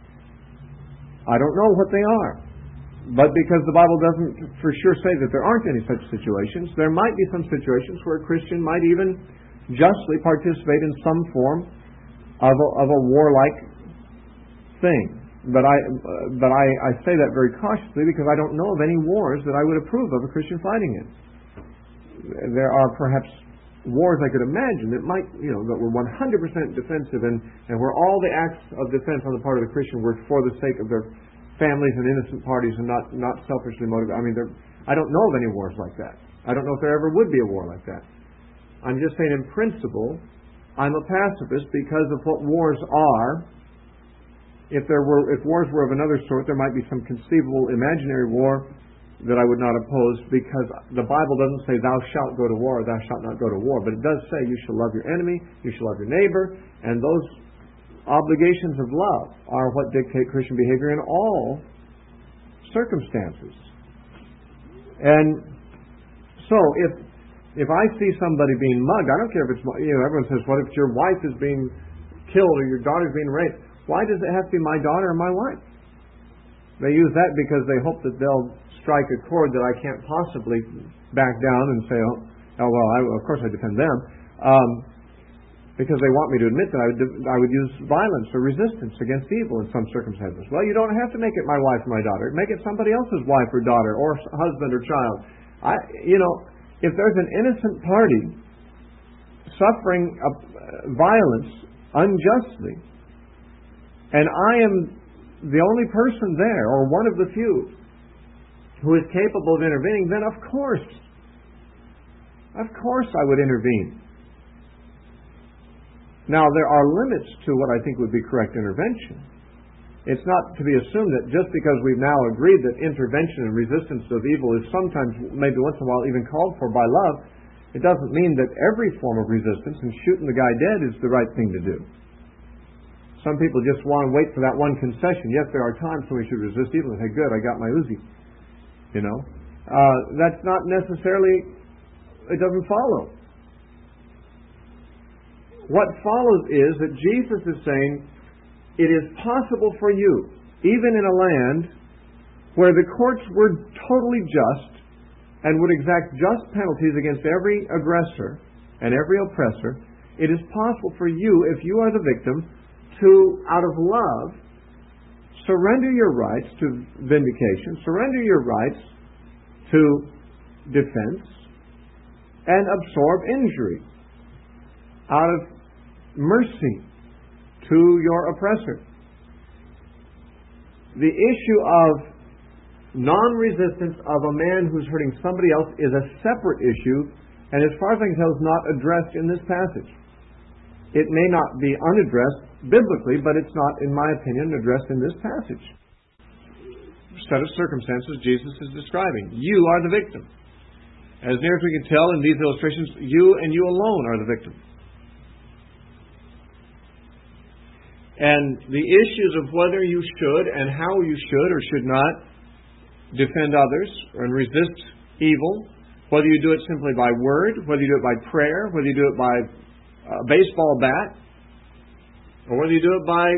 I don't know what they are. But because the Bible doesn't for sure say that there aren't any such situations, there might be some situations where a Christian might even justly participate in some form of a warlike thing. But I say that very cautiously because I don't know of any wars that I would approve of a Christian fighting in. There are perhaps wars I could imagine that might, that were 100% defensive and where all the acts of defense on the part of the Christian were for the sake of their families and innocent parties and not selfishly motivated. I mean, I don't know of any wars like that. I don't know if there ever would be a war like that. I'm just saying in principle, I'm a pacifist because of what wars are. If wars were of another sort, there might be some conceivable imaginary war that I would not oppose because the Bible doesn't say thou shalt go to war or thou shalt not go to war, but it does say you shall love your enemy, you shall love your neighbor, and those obligations of love are what dictate Christian behavior in all circumstances. And so if I see somebody being mugged, I don't care if it's, everyone says, what if your wife is being killed or your daughter's being raped? Why does it have to be my daughter or my wife? They use that because they hope that they'll strike a chord that I can't possibly back down and say, oh well, of course I defend them. Because they want me to admit that I would use violence or resistance against evil in some circumstances. Well, you don't have to make it my wife or my daughter. Make it somebody else's wife or daughter or husband or child. If there's an innocent party suffering violence unjustly, and I am the only person there, or one of the few, who is capable of intervening, then of course I would intervene. Now, there are limits to what I think would be correct intervention. It's not to be assumed that just because we've now agreed that intervention and resistance of evil is sometimes, maybe once in a while, even called for by love, it doesn't mean that every form of resistance and shooting the guy dead is the right thing to do. Some people just want to wait for that one concession. Yes, there are times when we should resist evil and say, good, I got my Uzi. That's not necessarily, it doesn't follow. What follows is that Jesus is saying, it is possible for you, even in a land where the courts were totally just and would exact just penalties against every aggressor and every oppressor, it is possible for you, if you are the victim, to, out of love, surrender your rights to vindication, surrender your rights to defense, and absorb injury out of mercy to your oppressor. The issue of non-resistance of a man who's hurting somebody else is a separate issue, and as far as I can tell, is not addressed in this passage. it may not be unaddressed biblically, but it's not, in my opinion, addressed in this passage. Set of circumstances Jesus is describing. You are the victim. As near as we can tell in these illustrations, you and you alone are the victim. And the issues of whether you should and how you should or should not defend others and resist evil, whether you do it simply by word, whether you do it by prayer, whether you do it by a baseball bat, or whether you do it by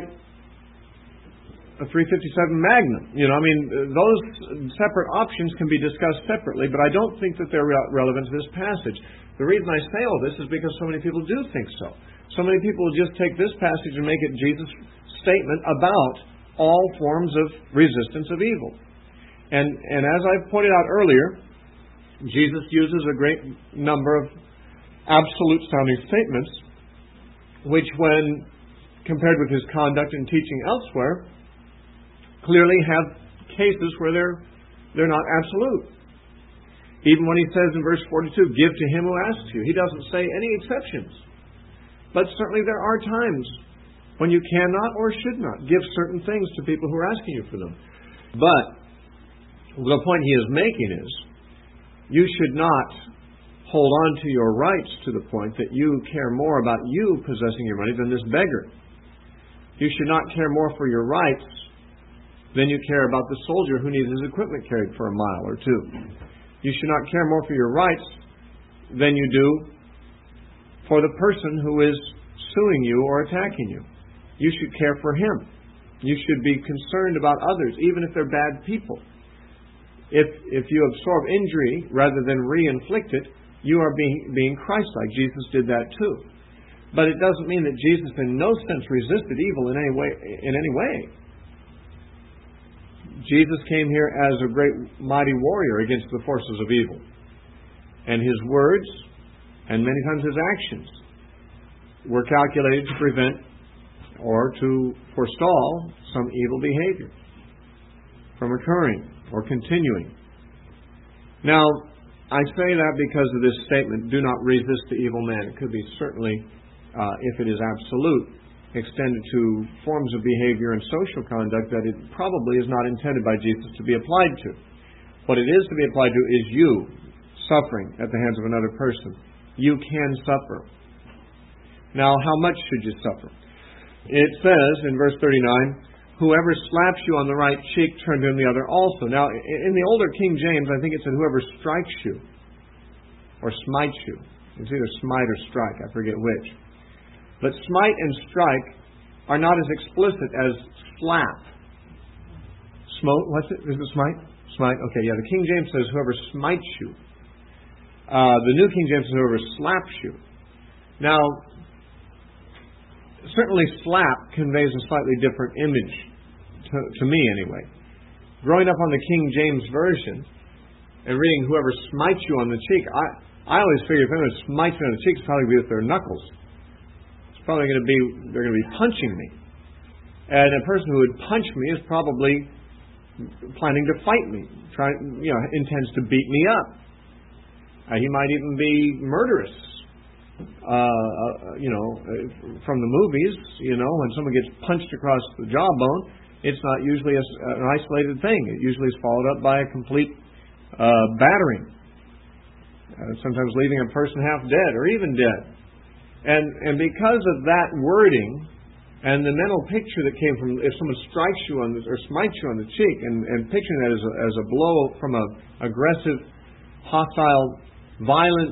a .357 Magnum. Those separate options can be discussed separately, but I don't think that they're relevant to this passage. The reason I say all this is because so many people do think so. So many people will just take this passage and make it Jesus' statement about all forms of resistance of evil. And as I pointed out earlier, Jesus uses a great number of absolute-sounding statements, which when compared with his conduct and teaching elsewhere, clearly have cases where they're not absolute. Even when he says in verse 42, give to him who asks you, he doesn't say any exceptions. But certainly there are times when you cannot or should not give certain things to people who are asking you for them. But the point he is making is, you should not hold on to your rights to the point that you care more about you possessing your money than this beggar. You should not care more for your rights than you care about the soldier who needs his equipment carried for a mile or two. You should not care more for your rights than you do for the person who is suing you or attacking you. You should care for him. You should be concerned about others, even if they're bad people. If you absorb injury rather than re-inflict it, you are being Christ-like. Jesus did that too. But it doesn't mean that Jesus in no sense resisted evil in any way. Jesus came here as a great mighty warrior against the forces of evil. And his words, and many times his actions, were calculated to prevent or to forestall some evil behavior from occurring or continuing. Now, I say that because of this statement, do not resist the evil man. It could be certainly, if it is absolute, extended to forms of behavior and social conduct that it probably is not intended by Jesus to be applied to. What it is to be applied to is you suffering at the hands of another person. You can suffer. Now, how much should you suffer? It says in verse 39, whoever slaps you on the right cheek, turn to him the other also. Now, in the older King James, I think it said whoever strikes you or smites you. It's either smite or strike, I forget which. But smite and strike are not as explicit as slap. Smote, what's it? Is it smite? Smite, okay, yeah. The King James says whoever smites you. The New King James says whoever slaps you. Now, certainly slap conveys a slightly different image, to me anyway. Growing up on the King James Version and reading whoever smites you on the cheek, I always figure if anyone smites me on the cheek, it's probably with their knuckles. It's probably they're going to be punching me. And a person who would punch me is probably planning to fight me, intends to beat me up. He might even be murderous. From the movies, when someone gets punched across the jawbone, it's not usually an isolated thing. It usually is followed up by a complete battering, sometimes leaving a person half dead or even dead. And because of that wording and the mental picture that came from if someone strikes you on or smites you on the cheek, and picturing that as a blow from a aggressive, hostile, violent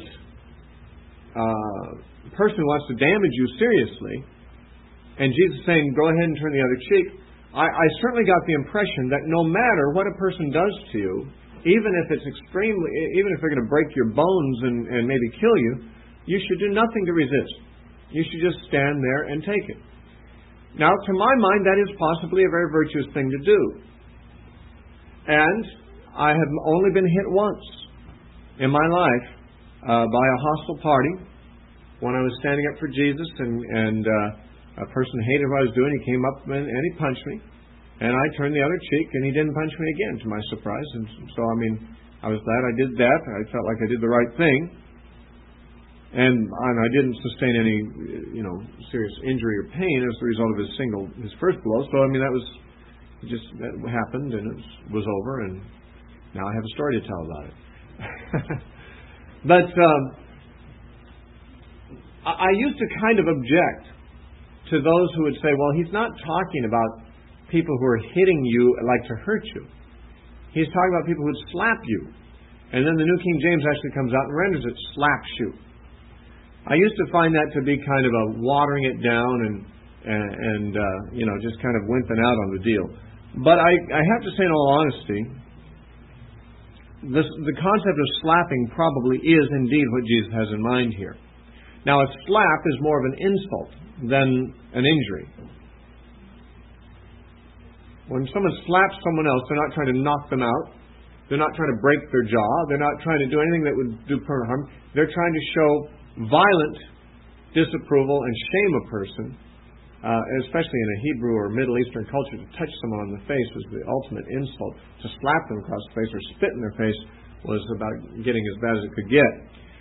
person who wants to damage you seriously, and Jesus saying, go ahead and turn the other cheek, I certainly got the impression that no matter what a person does to you, even if they're going to break your bones and maybe kill you, you should do nothing to resist. You should just stand there and take it. Now, to my mind, that is possibly a very virtuous thing to do. And I have only been hit once in my life by a hostile party when I was standing up for Jesus, and a person hated what I was doing. He came up and he punched me, and I turned the other cheek, and he didn't punch me again, to my surprise. And so, I was glad I did that. I felt like I did the right thing. And I didn't sustain any, serious injury or pain as a result of his first blow. So, that happened and it was over, and now I have a story to tell about it. But I used to kind of object to those who would say, well, he's not talking about people who are hitting you like to hurt you. He's talking about people who would slap you. And then the New King James actually comes out and renders it slaps you. I used to find that to be kind of a watering it down and just kind of wimping out on the deal. But I have to say in all honesty, the concept of slapping probably is indeed what Jesus has in mind here. Now, a slap is more of an insult than an injury. When someone slaps someone else, they're not trying to knock them out. They're not trying to break their jaw. They're not trying to do anything that would do permanent harm. They're trying to show violent disapproval and shame a person, especially in a Hebrew or Middle Eastern culture. To touch someone on the face was the ultimate insult. To slap them across the face or spit in their face was about getting as bad as it could get.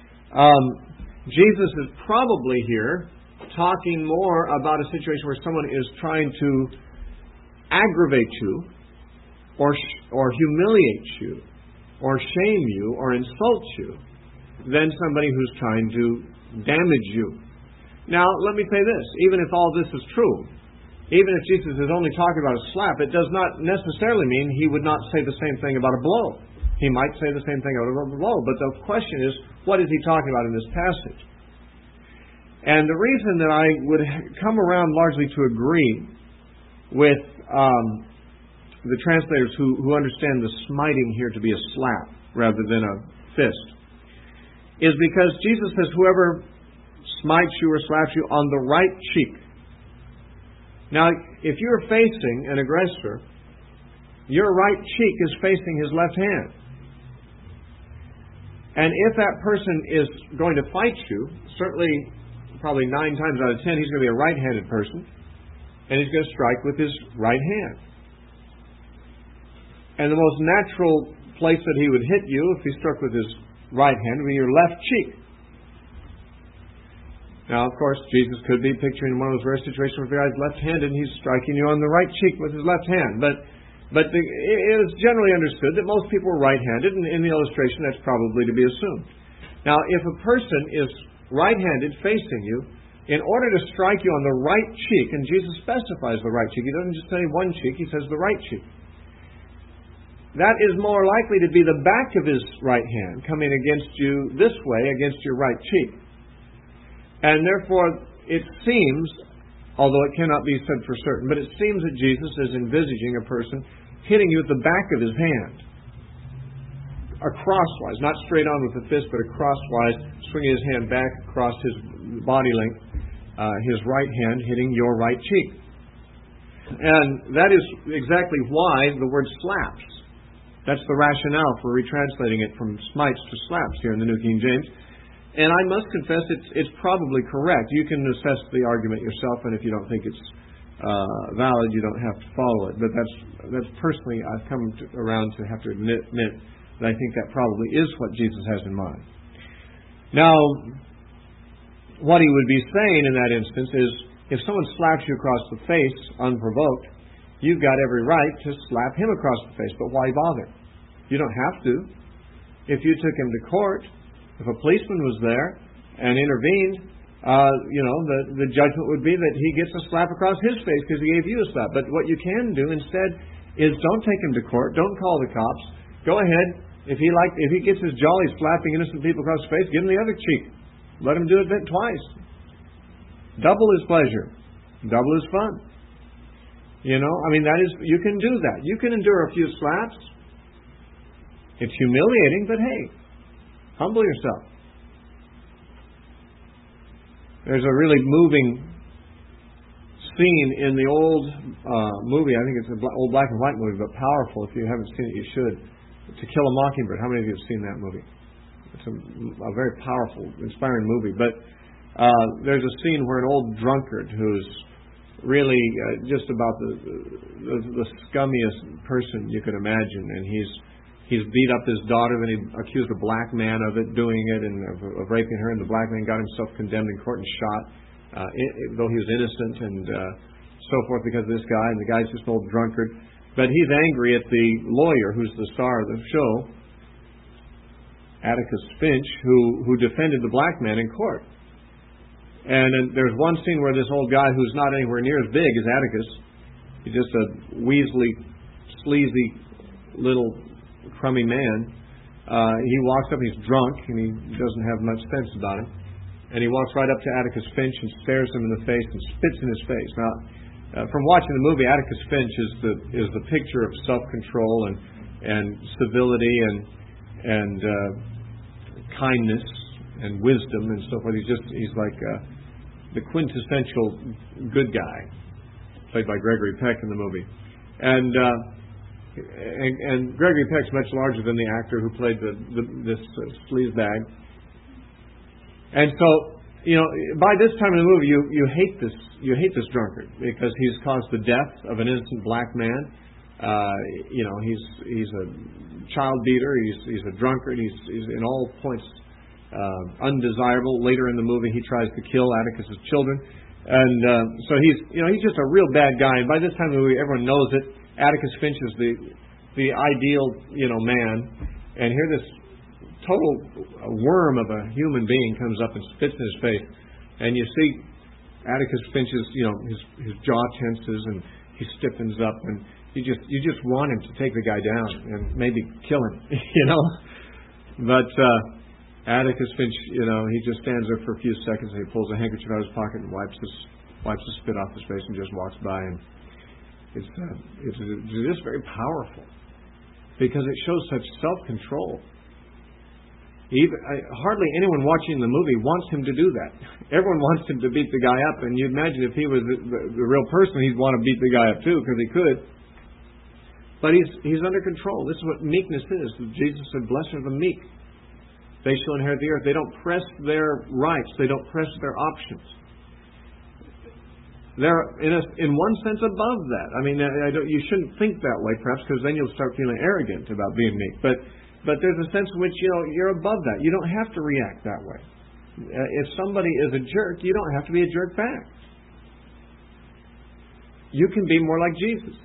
Jesus is probably here talking more about a situation where someone is trying to aggravate you or humiliate you or shame you or insult you than somebody who's trying to damage you. Now, let me say this. Even if all this is true, even if Jesus is only talking about a slap, it does not necessarily mean he would not say the same thing about a blow. He might say the same thing about a blow, but the question is, what is he talking about in this passage? And the reason that I would come around largely to agree with the translators who understand the smiting here to be a slap rather than a fist is because Jesus says, whoever smites you or slaps you on the right cheek. Now, if you're facing an aggressor, your right cheek is facing his left hand. And if that person is going to fight you, certainly probably 9 times out of 10, he's going to be a right-handed person, and he's going to strike with his right hand. And the most natural place that he would hit you if he struck with his right hand would be your left cheek. Now, of course, Jesus could be picturing one of those rare situations where the guy's left-handed and he's striking you on the right cheek with his left hand. But it is generally understood that most people are right-handed, and in the illustration that's probably to be assumed. Now, if a person is right-handed facing you, in order to strike you on the right cheek, and Jesus specifies the right cheek, he doesn't just say one cheek, he says the right cheek. That is more likely to be the back of his right hand coming against you this way, against your right cheek. And therefore, it seems, although it cannot be said for certain, but it seems that Jesus is envisaging a person hitting you at the back of his hand. Crosswise, not straight on with the fist, but crosswise, swinging his hand back across his body length, his right hand hitting your right cheek. And that is exactly why the word slaps. That's the rationale for retranslating it from smites to slaps here in the New King James. And I must confess it's probably correct. You can assess the argument yourself, and if you don't think it's valid, you don't have to follow it. But that's personally, I've come around to have to admit that I think that probably is what Jesus has in mind. Now, what he would be saying in that instance is, if someone slaps you across the face unprovoked, you've got every right to slap him across the face, but why bother? You don't have to. If you took him to court, if a policeman was there and intervened, the judgment would be that he gets a slap across his face because he gave you a slap. But what you can do instead is don't take him to court, don't call the cops. Go ahead. If he gets his jolly slapping innocent people across the face, give him the other cheek. Let him do it twice. Double his pleasure. Double his fun. You can do that. You can endure a few slaps. It's humiliating, but hey, humble yourself. There's a really moving scene in the old movie. I think it's an old black and white movie, but powerful. If you haven't seen it, you should. To Kill a Mockingbird. How many of you have seen that movie? It's a very powerful, inspiring movie. But there's a scene where an old drunkard who's really just about the scummiest person you could imagine, and he's he's beat up his daughter, then he accused a black man of doing it, and of raping her, and the black man got himself condemned in court and shot, though he was innocent, and so forth because of this guy, and the guy's just an old drunkard. But he's angry at the lawyer who's the star of the show, Atticus Finch, who defended the black man in court. And there's one scene where this old guy who's not anywhere near as big as Atticus, he's just a weaselly, sleazy, little crummy man. He walks up, he's drunk, and he doesn't have much sense about him. And he walks right up to Atticus Finch and stares him in the face and spits in his face. Now, from watching the movie, Atticus Finch is the picture of self-control and civility and kindness and wisdom and so forth. He's like the quintessential good guy, played by Gregory Peck in the movie. And Gregory Peck's much larger than the actor who played this sleazebag. And so, by this time in the movie, you hate this drunkard because he's caused the death of an innocent black man. He's a child beater. He's a drunkard. He's in all points undesirable. Later in the movie, he tries to kill Atticus's children, and so he's just a real bad guy. And by this time in the movie, everyone knows it. Atticus Finch is the ideal man, and here this total worm of a human being comes up and spits in his face, and you see Atticus Finch's his jaw tenses and he stiffens up, and you just want him to take the guy down and maybe kill him, But Atticus Finch, he just stands there for a few seconds, and he pulls a handkerchief out of his pocket and wipes the spit off his face and just walks by. And it's just very powerful because it shows such self-control. Hardly anyone watching the movie wants him to do that. Everyone wants him to beat the guy up, and you'd imagine if he was the real person, he'd want to beat the guy up too, because he could. But he's under control. This is what meekness is. Jesus said, "Blessed are the meek; they shall inherit the earth." They don't press their rights. They don't press their options. They're in one sense above that. I mean, you shouldn't think that way, perhaps, because then you'll start feeling arrogant about being meek. But there's a sense in which you're above that. You don't have to react that way. If somebody is a jerk, you don't have to be a jerk back. You can be more like Jesus.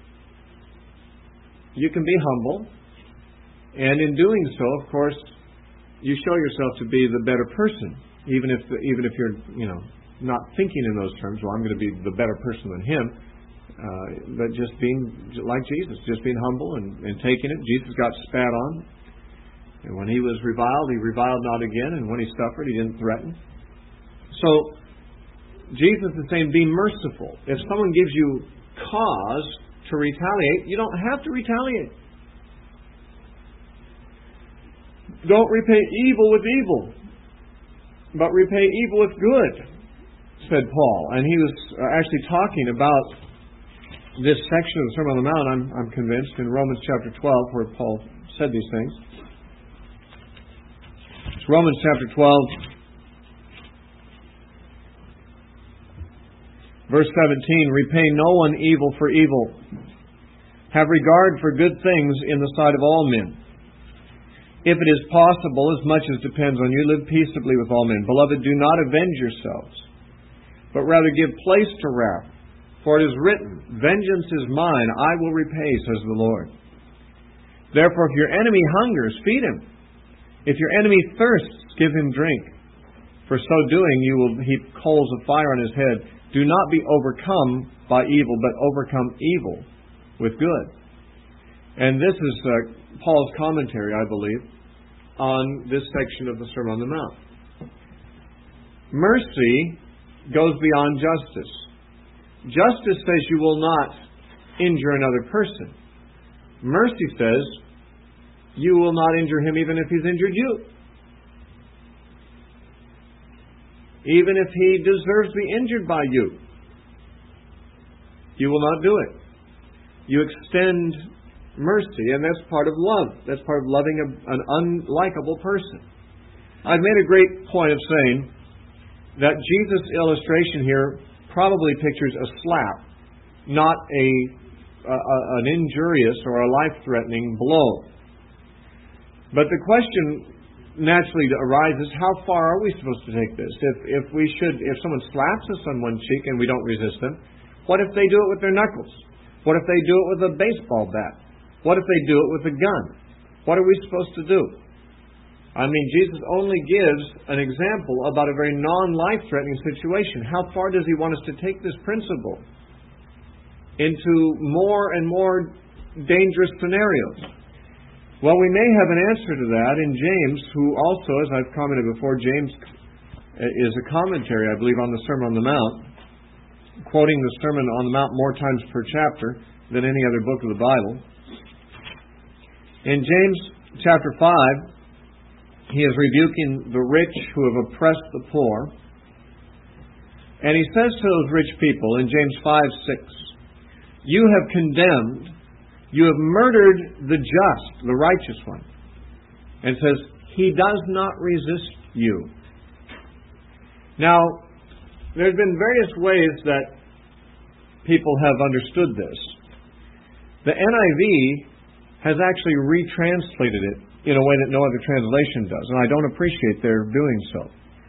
You can be humble, and in doing so, of course, you show yourself to be the better person, even if you're not thinking in those terms. Well, I'm going to be the better person than him. But just being like Jesus, just being humble and taking it. Jesus got spat on. And when he was reviled, he reviled not again. And when he suffered, he didn't threaten. So, Jesus is saying, be merciful. If someone gives you cause to retaliate, you don't have to retaliate. Don't repay evil with evil, but repay evil with good, said Paul. And he was actually talking about this section of the Sermon on the Mount, I'm convinced, in Romans chapter 12, where Paul said these things. It's Romans chapter 12, verse 17. Repay no one evil for evil. Have regard for good things in the sight of all men. If it is possible, as much as depends on you, live peaceably with all men. Beloved, do not avenge yourselves, but rather give place to wrath. For it is written, vengeance is mine, I will repay, says the Lord. Therefore, if your enemy hungers, feed him. If your enemy thirsts, give him drink. For so doing, you will heap coals of fire on his head. Do not be overcome by evil, but overcome evil with good. And this is Paul's commentary, I believe, on this section of the Sermon on the Mount. Mercy goes beyond justice. Justice says you will not injure another person. Mercy says you will not injure him even if he's injured you. Even if he deserves to be injured by you. You will not do it. You extend mercy, and that's part of love. That's part of loving an unlikable person. I've made a great point of saying that Jesus' illustration here probably pictures a slap, not an injurious or a life-threatening blow. But the question naturally arises, how far are we supposed to take this? If someone slaps us on one cheek and we don't resist them, what if they do it with their knuckles? What if they do it with a baseball bat? What if they do it with a gun? What are we supposed to do? I mean, Jesus only gives an example about a very non-life-threatening situation. How far does He want us to take this principle into more and more dangerous scenarios? Well, we may have an answer to that in James, who also, as I've commented before, James is a commentary, I believe, on the Sermon on the Mount, quoting the Sermon on the Mount more times per chapter than any other book of the Bible. In James chapter 5, he is rebuking the rich who have oppressed the poor. And he says to those rich people in James 5:6, "You have condemned, you have murdered the just, the righteous one." And says, "He does not resist you." Now, there's been various ways that people have understood this. The NIV has actually retranslated it in a way that no other translation does, and I don't appreciate their doing so.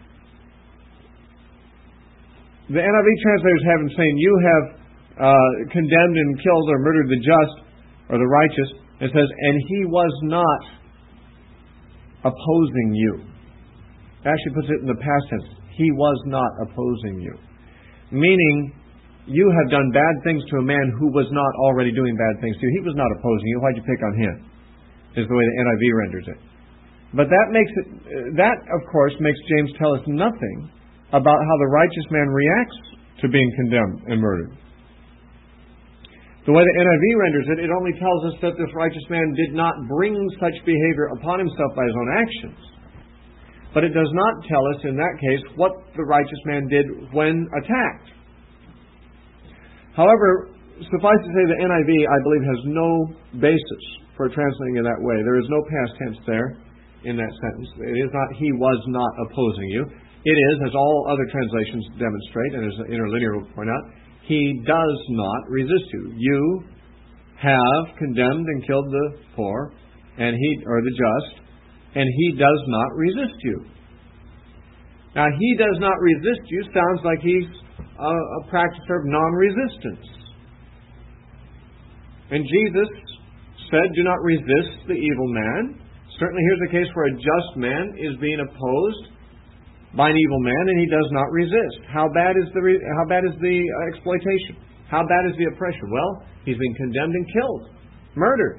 The NIV translators have him saying, "You have condemned and killed or murdered the just or the righteous." It says, "And he was not opposing you." It actually puts it in the past tense. He was not opposing you. Meaning, you have done bad things to a man who was not already doing bad things to you. He was not opposing you. Why'd you pick on him? Is the way the NIV renders it. But that of course makes James tell us nothing about how the righteous man reacts to being condemned and murdered. The way the NIV renders it, it only tells us that this righteous man did not bring such behavior upon himself by his own actions. But it does not tell us in that case what the righteous man did when attacked. However, suffice to say, the NIV, I believe, has no basis for translating it that way. There is no past tense there in that sentence. It is not, "He was not opposing you." It is, as all other translations demonstrate, and as the interlinear will point out, "He does not resist you." You have condemned and killed the poor, or the just, and He does not resist you. Now, "He does not resist you" sounds like He's a practicer of non-resistance. And Jesus said, "Do not resist the evil man." Certainly here's a case where a just man is being opposed by an evil man and he does not resist. How bad is the exploitation? How bad is the oppression? Well, he's been condemned and killed, murdered.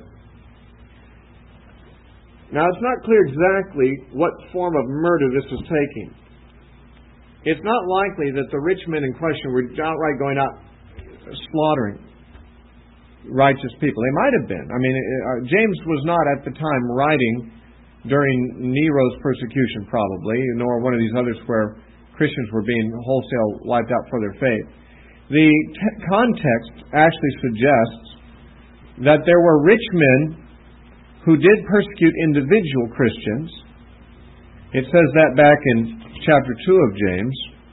Now, it's not clear exactly what form of murder this is taking. It's not likely that the rich men in question were outright going out slaughtering righteous people. They might have been. I mean, James was not at the time writing during Nero's persecution, probably, nor one of these others where Christians were being wholesale wiped out for their faith. The context actually suggests that there were rich men who did persecute individual Christians. It says that back in chapter 2 of James.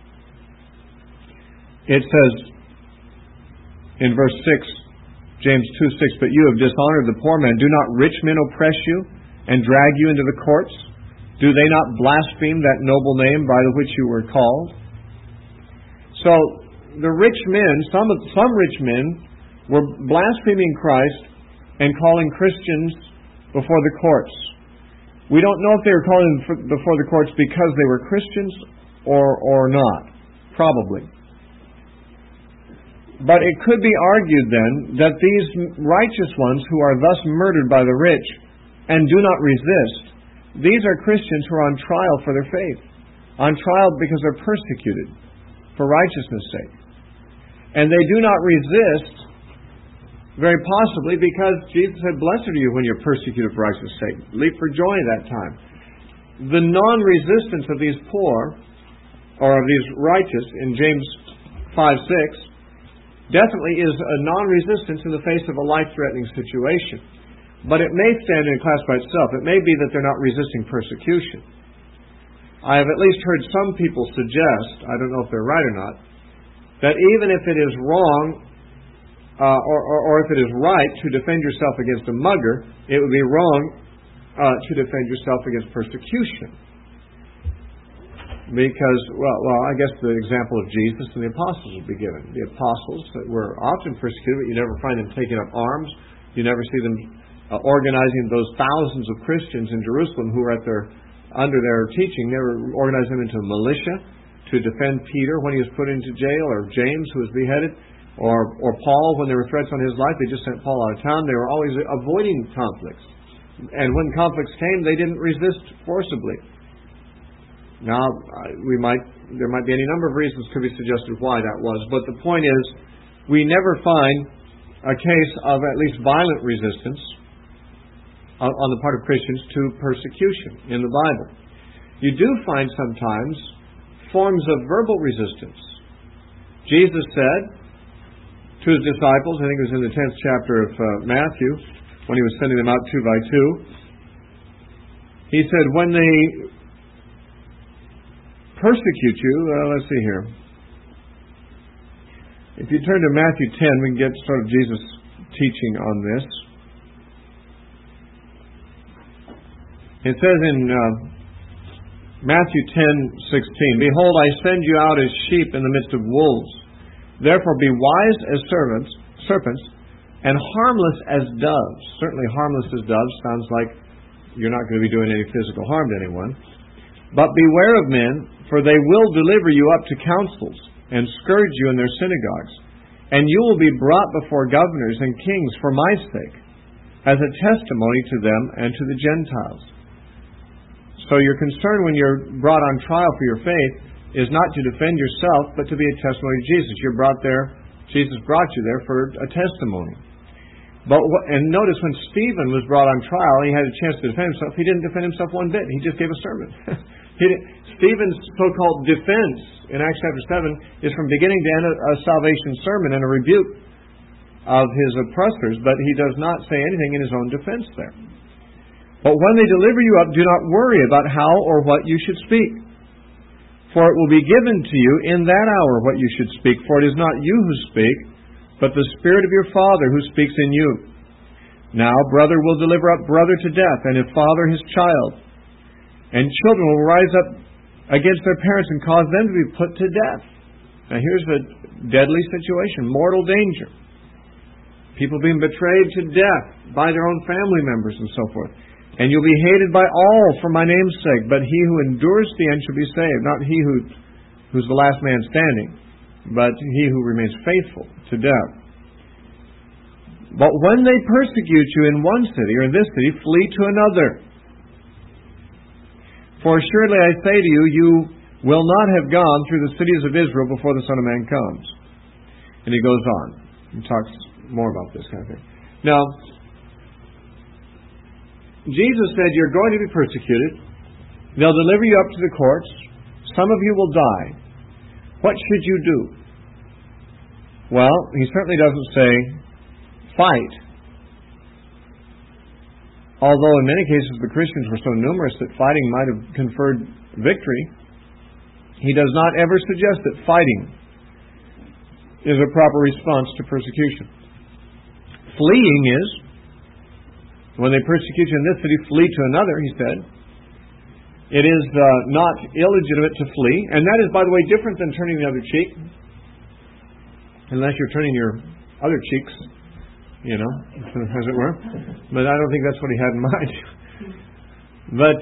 It says in verse 6, James 2:6, "But you have dishonored the poor man. Do not rich men oppress you and drag you into the courts? Do they not blaspheme that noble name by which you were called?" So the rich men, some rich men, were blaspheming Christ and calling Christians before the courts. We don't know if they were calling them before the courts because they were Christians or not. Probably. But it could be argued then that these righteous ones who are thus murdered by the rich and do not resist, these are Christians who are on trial for their faith. On trial because they're persecuted for righteousness' sake. And they do not resist, very possibly because Jesus said, "Blessed are you when you're persecuted for righteousness' sake. Leap for joy at that time." The non-resistance of these poor, or of these righteous, in James 5:6, definitely is a non-resistance in the face of a life-threatening situation. But it may stand in a class by itself. It may be that they're not resisting persecution. I have at least heard some people suggest, I don't know if they're right or not, that even if it is wrong, or if it is right to defend yourself against a mugger, it would be wrong to defend yourself against persecution. Because, I guess the example of Jesus and the apostles would be given. The apostles that were often persecuted, but you never find them taking up arms. You never see them organizing those thousands of Christians in Jerusalem who were under their teaching. They were organizing them into a militia to defend Peter when he was put into jail, or James who was beheaded, or Paul when there were threats on his life. They just sent Paul out of town. They were always avoiding conflicts. And when conflicts came, they didn't resist forcibly. Now, there might be any number of reasons could be suggested why that was, but the point is, we never find a case of at least violent resistance on the part of Christians to persecution in the Bible. You do find sometimes forms of verbal resistance. Jesus said to His disciples, I think it was in the 10th chapter of Matthew, when He was sending them out 2 by 2, He said, when they persecute you, let's see here. If you turn to Matthew 10, we can get sort of Jesus' teaching on this. It says in Matthew 10:16, "Behold, I send you out as sheep in the midst of wolves. Therefore be wise as serpents, and harmless as doves." Certainly harmless as doves sounds like you're not going to be doing any physical harm to anyone. "But beware of men, for they will deliver you up to councils, and scourge you in their synagogues. And you will be brought before governors and kings for my sake, as a testimony to them and to the Gentiles." So your concern when you're brought on trial for your faith is not to defend yourself, but to be a testimony to Jesus. You're brought there, Jesus brought you there for a testimony. And notice when Stephen was brought on trial, he had a chance to defend himself. He didn't defend himself one bit. He just gave a sermon. Stephen's so-called defense in Acts chapter 7 is from beginning to end a salvation sermon and a rebuke of his oppressors, but he does not say anything in his own defense there. "But when they deliver you up, do not worry about how or what you should speak. For it will be given to you in that hour what you should speak. For it is not you who speak, but the Spirit of your Father who speaks in you. Now brother will deliver up brother to death, and his father his child. And children will rise up against their parents and cause them to be put to death." Now here's a deadly situation, mortal danger. People being betrayed to death by their own family members and so forth. "And you'll be hated by all for my name's sake, but he who endures to the end shall be saved." Not he who's the last man standing, but he who remains faithful to death. "But when they persecute you in one city or in this city, flee to another. For assuredly I say to you, you will not have gone through the cities of Israel before the Son of Man comes." And he goes on and talks more about this kind of thing. Now, Jesus said, you're going to be persecuted. They'll deliver you up to the courts. Some of you will die. What should you do? Well, He certainly doesn't say, fight. Although in many cases the Christians were so numerous that fighting might have conferred victory, He does not ever suggest that fighting is a proper response to persecution. Fleeing is, when they persecute you in this city, flee to another, He said. It is not illegitimate to flee, and that is, by the way, different than turning the other cheek, unless you're turning your other cheeks, as it were. But I don't think that's what He had in mind. But,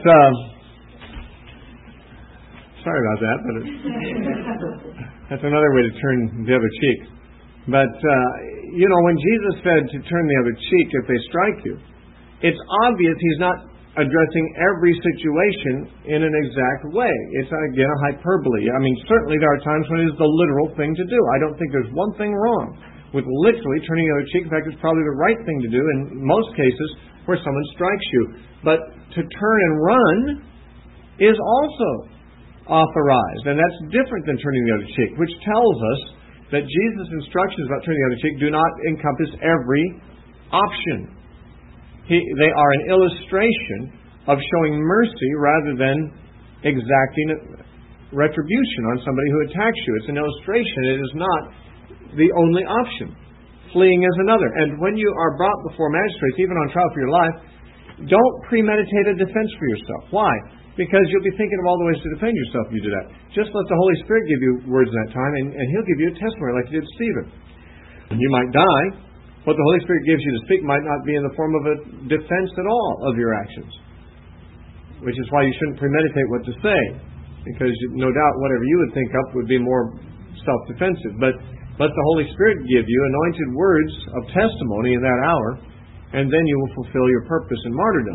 sorry about that, but that's another way to turn the other cheek. But, when Jesus said to turn the other cheek if they strike you, it's obvious He's not addressing every situation in an exact way. It's, again, a hyperbole. I mean, certainly there are times when it is the literal thing to do. I don't think there's one thing wrong with literally turning the other cheek. In fact, it's probably the right thing to do in most cases where someone strikes you. But to turn and run is also authorized, and that's different than turning the other cheek, which tells us that Jesus' instructions about turning the other cheek do not encompass every option. They are an illustration of showing mercy rather than exacting retribution on somebody who attacks you. It's an illustration. It is not the only option. Fleeing is another. And when you are brought before magistrates, even on trial for your life, don't premeditate a defense for yourself. Why? Because you'll be thinking of all the ways to defend yourself if you do that. Just let the Holy Spirit give you words in that time, and He'll give you a testimony like He did Stephen. You might die. What the Holy Spirit gives you to speak might not be in the form of a defense at all of your actions. Which is why you shouldn't premeditate what to say. Because no doubt whatever you would think up would be more self-defensive. But let the Holy Spirit give you anointed words of testimony in that hour, and then you will fulfill your purpose in martyrdom.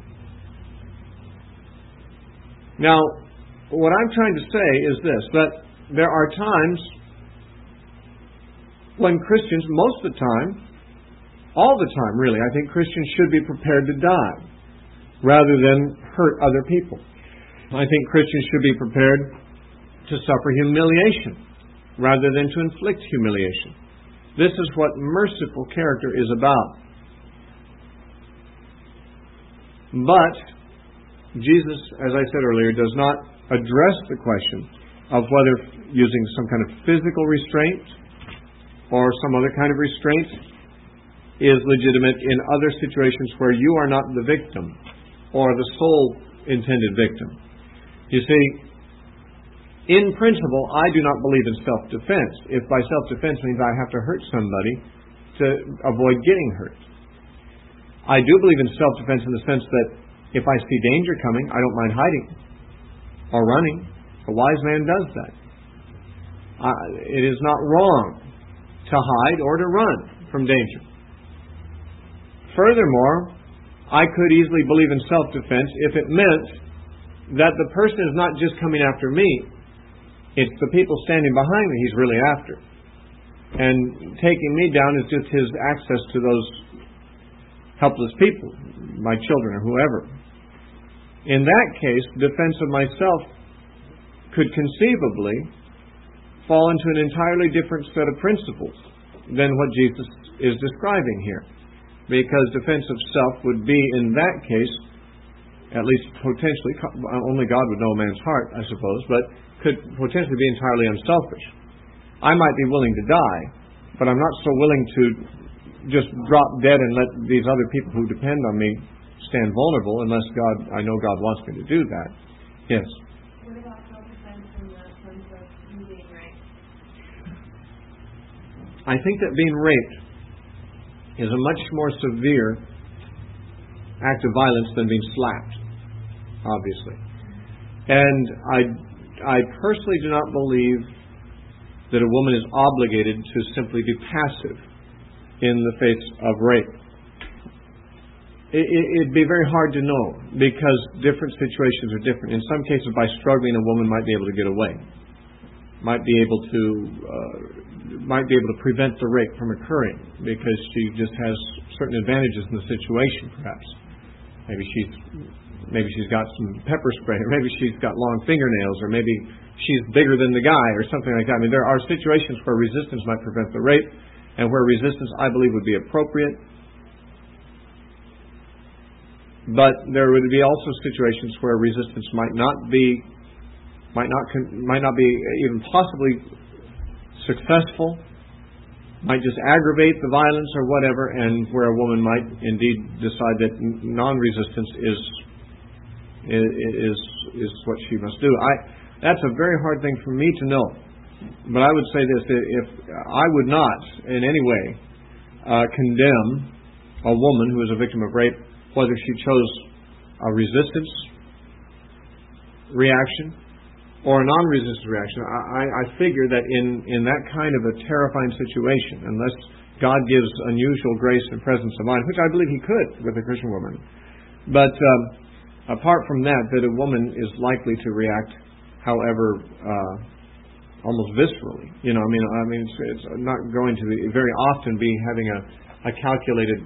Now, what I'm trying to say is this, that there are times when Christians, most of the time, all the time really, I think Christians should be prepared to die rather than hurt other people. I think Christians should be prepared to suffer humiliation rather than to inflict humiliation. This is what merciful character is about. But Jesus, as I said earlier, does not address the question of whether using some kind of physical restraint or some other kind of restraint is legitimate in other situations where you are not the victim or the sole intended victim. You see, in principle, I do not believe in self-defense. If by self-defense means I have to hurt somebody to avoid getting hurt. I do believe in self-defense in the sense that if I see danger coming, I don't mind hiding or running. A wise man does that. It is not wrong to hide or to run from danger. Furthermore, I could easily believe in self-defense if it meant that the person is not just coming after me, it's the people standing behind me he's really after. And taking me down is just his access to those helpless people, my children or whoever. In that case, defense of myself could conceivably fall into an entirely different set of principles than what Jesus is describing here. Because defense of self would be, in that case, at least potentially, only God would know a man's heart, I suppose, but could potentially be entirely unselfish. I might be willing to die, but I'm not so willing to just drop dead and let these other people who depend on me stand vulnerable unless I know God wants me to do that. Yes? What about self-defense in the sense of you being raped? I think that being raped is a much more severe act of violence than being slapped, obviously. And I personally do not believe that a woman is obligated to simply be passive in the face of rape. It'd be very hard to know because different situations are different. In some cases, by struggling, a woman might be able to get away, might be able to prevent the rape from occurring because she just has certain advantages in the situation, perhaps. Maybe she's got some pepper spray, or maybe she's got long fingernails, or maybe she's bigger than the guy, or something like that. I mean, there are situations where resistance might prevent the rape, and where resistance, I believe, would be appropriate. But there would be also situations where resistance might not be even possibly successful, might just aggravate the violence or whatever, and where a woman might indeed decide that non-resistance is what she must do. That's a very hard thing for me to know. But I would say this: if I would not in any way condemn a woman who is a victim of rape, whether she chose a resistance reaction or a non-resistance reaction. I figure that in that kind of a terrifying situation, unless God gives unusual grace and presence of mind, which I believe He could with a Christian woman, but apart from that a woman is likely to react, however, almost viscerally. I mean, it's not going to very often be having a calculated,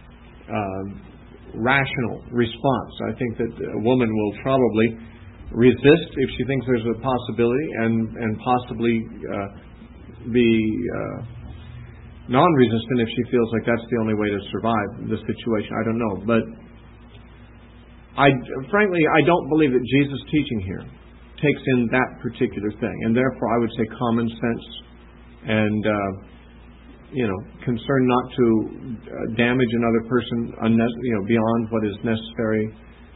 rational response. I think that a woman will probably resist if she thinks there's a possibility, and possibly be non-resistant if she feels like that's the only way to survive the situation. I don't know, but frankly, I don't believe that Jesus' teaching here takes in that particular thing, and therefore I would say common sense and concern not to damage another person, beyond what is necessary,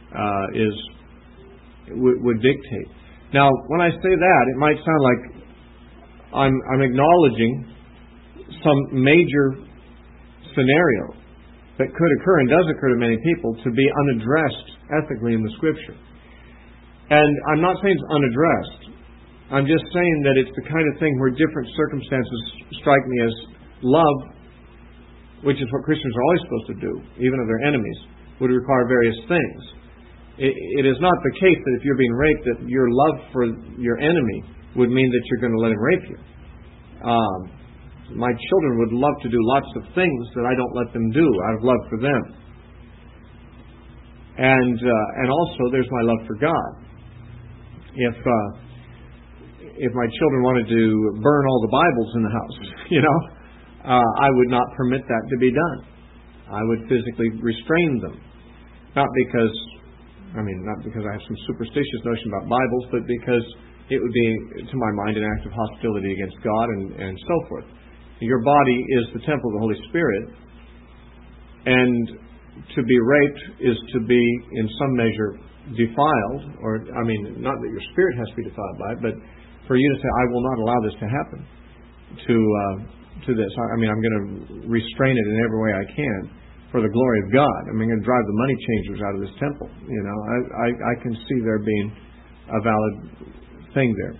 would dictate. Now, when I say that, it might sound like I'm acknowledging some major scenario that could occur and does occur to many people to be unaddressed ethically in the Scripture. And I'm not saying it's unaddressed. I'm just saying that it's the kind of thing where different circumstances strike me as love, which is what Christians are always supposed to do, even of their enemies, would require various things. It is not the case that if you're being raped, that your love for your enemy would mean that you're going to let him rape you. My children would love to do lots of things that I don't let them do out of love for them. And also there's my love for God. If my children wanted to burn all the Bibles in the house, I would not permit that to be done. I would physically restrain them. Not because I have some superstitious notion about Bibles, but because it would be, to my mind, an act of hostility against God and so forth. Your body is the temple of the Holy Spirit, and to be raped is to be, in some measure, defiled, not that your spirit has to be defiled by it, but for you to say, I will not allow this to happen to this. I'm going to restrain it in every way I can for the glory of God. I'm going to drive the money changers out of this temple. I can see there being a valid thing there.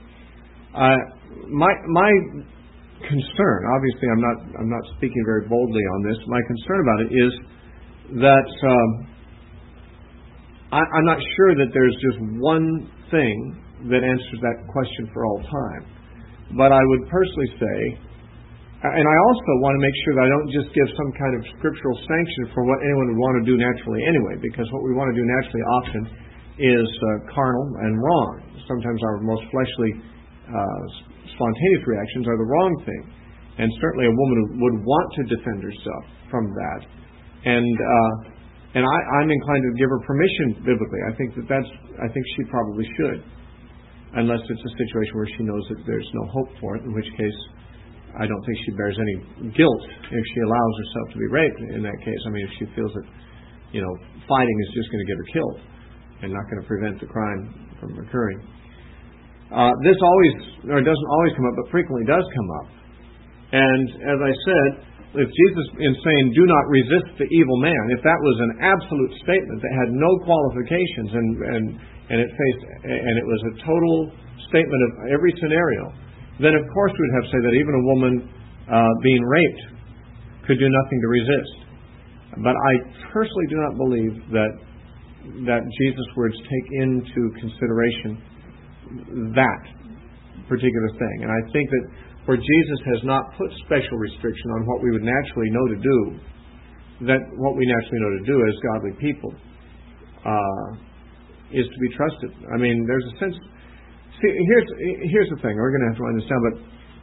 My concern, obviously I'm not speaking very boldly on this, my concern about it is that I'm not sure that there's just one thing that answers that question for all time. But I would personally say, and I also want to make sure that I don't just give some kind of scriptural sanction for what anyone would want to do naturally anyway, because what we want to do naturally often is carnal and wrong. Sometimes our most fleshly spontaneous reactions are the wrong thing. And certainly a woman would want to defend herself from that. And I'm inclined to give her permission biblically. I think she probably should, unless it's a situation where she knows that there's no hope for it, in which case I don't think she bears any guilt if she allows herself to be raped in that case. If she feels that fighting is just going to get her killed and not going to prevent the crime from occurring. This doesn't always come up, but frequently does come up. And as I said, if Jesus, in saying, do not resist the evil man, if that was an absolute statement that had no qualifications and it was a total statement of every scenario, then of course we'd have to say that even a woman being raped could do nothing to resist. But I personally do not believe that Jesus' words take into consideration that particular thing. And I think that where Jesus has not put special restriction on what we would naturally know to do, that what we naturally know to do as godly people is to be trusted. There's a sense. See, here's the thing. We're going to have to write this down, but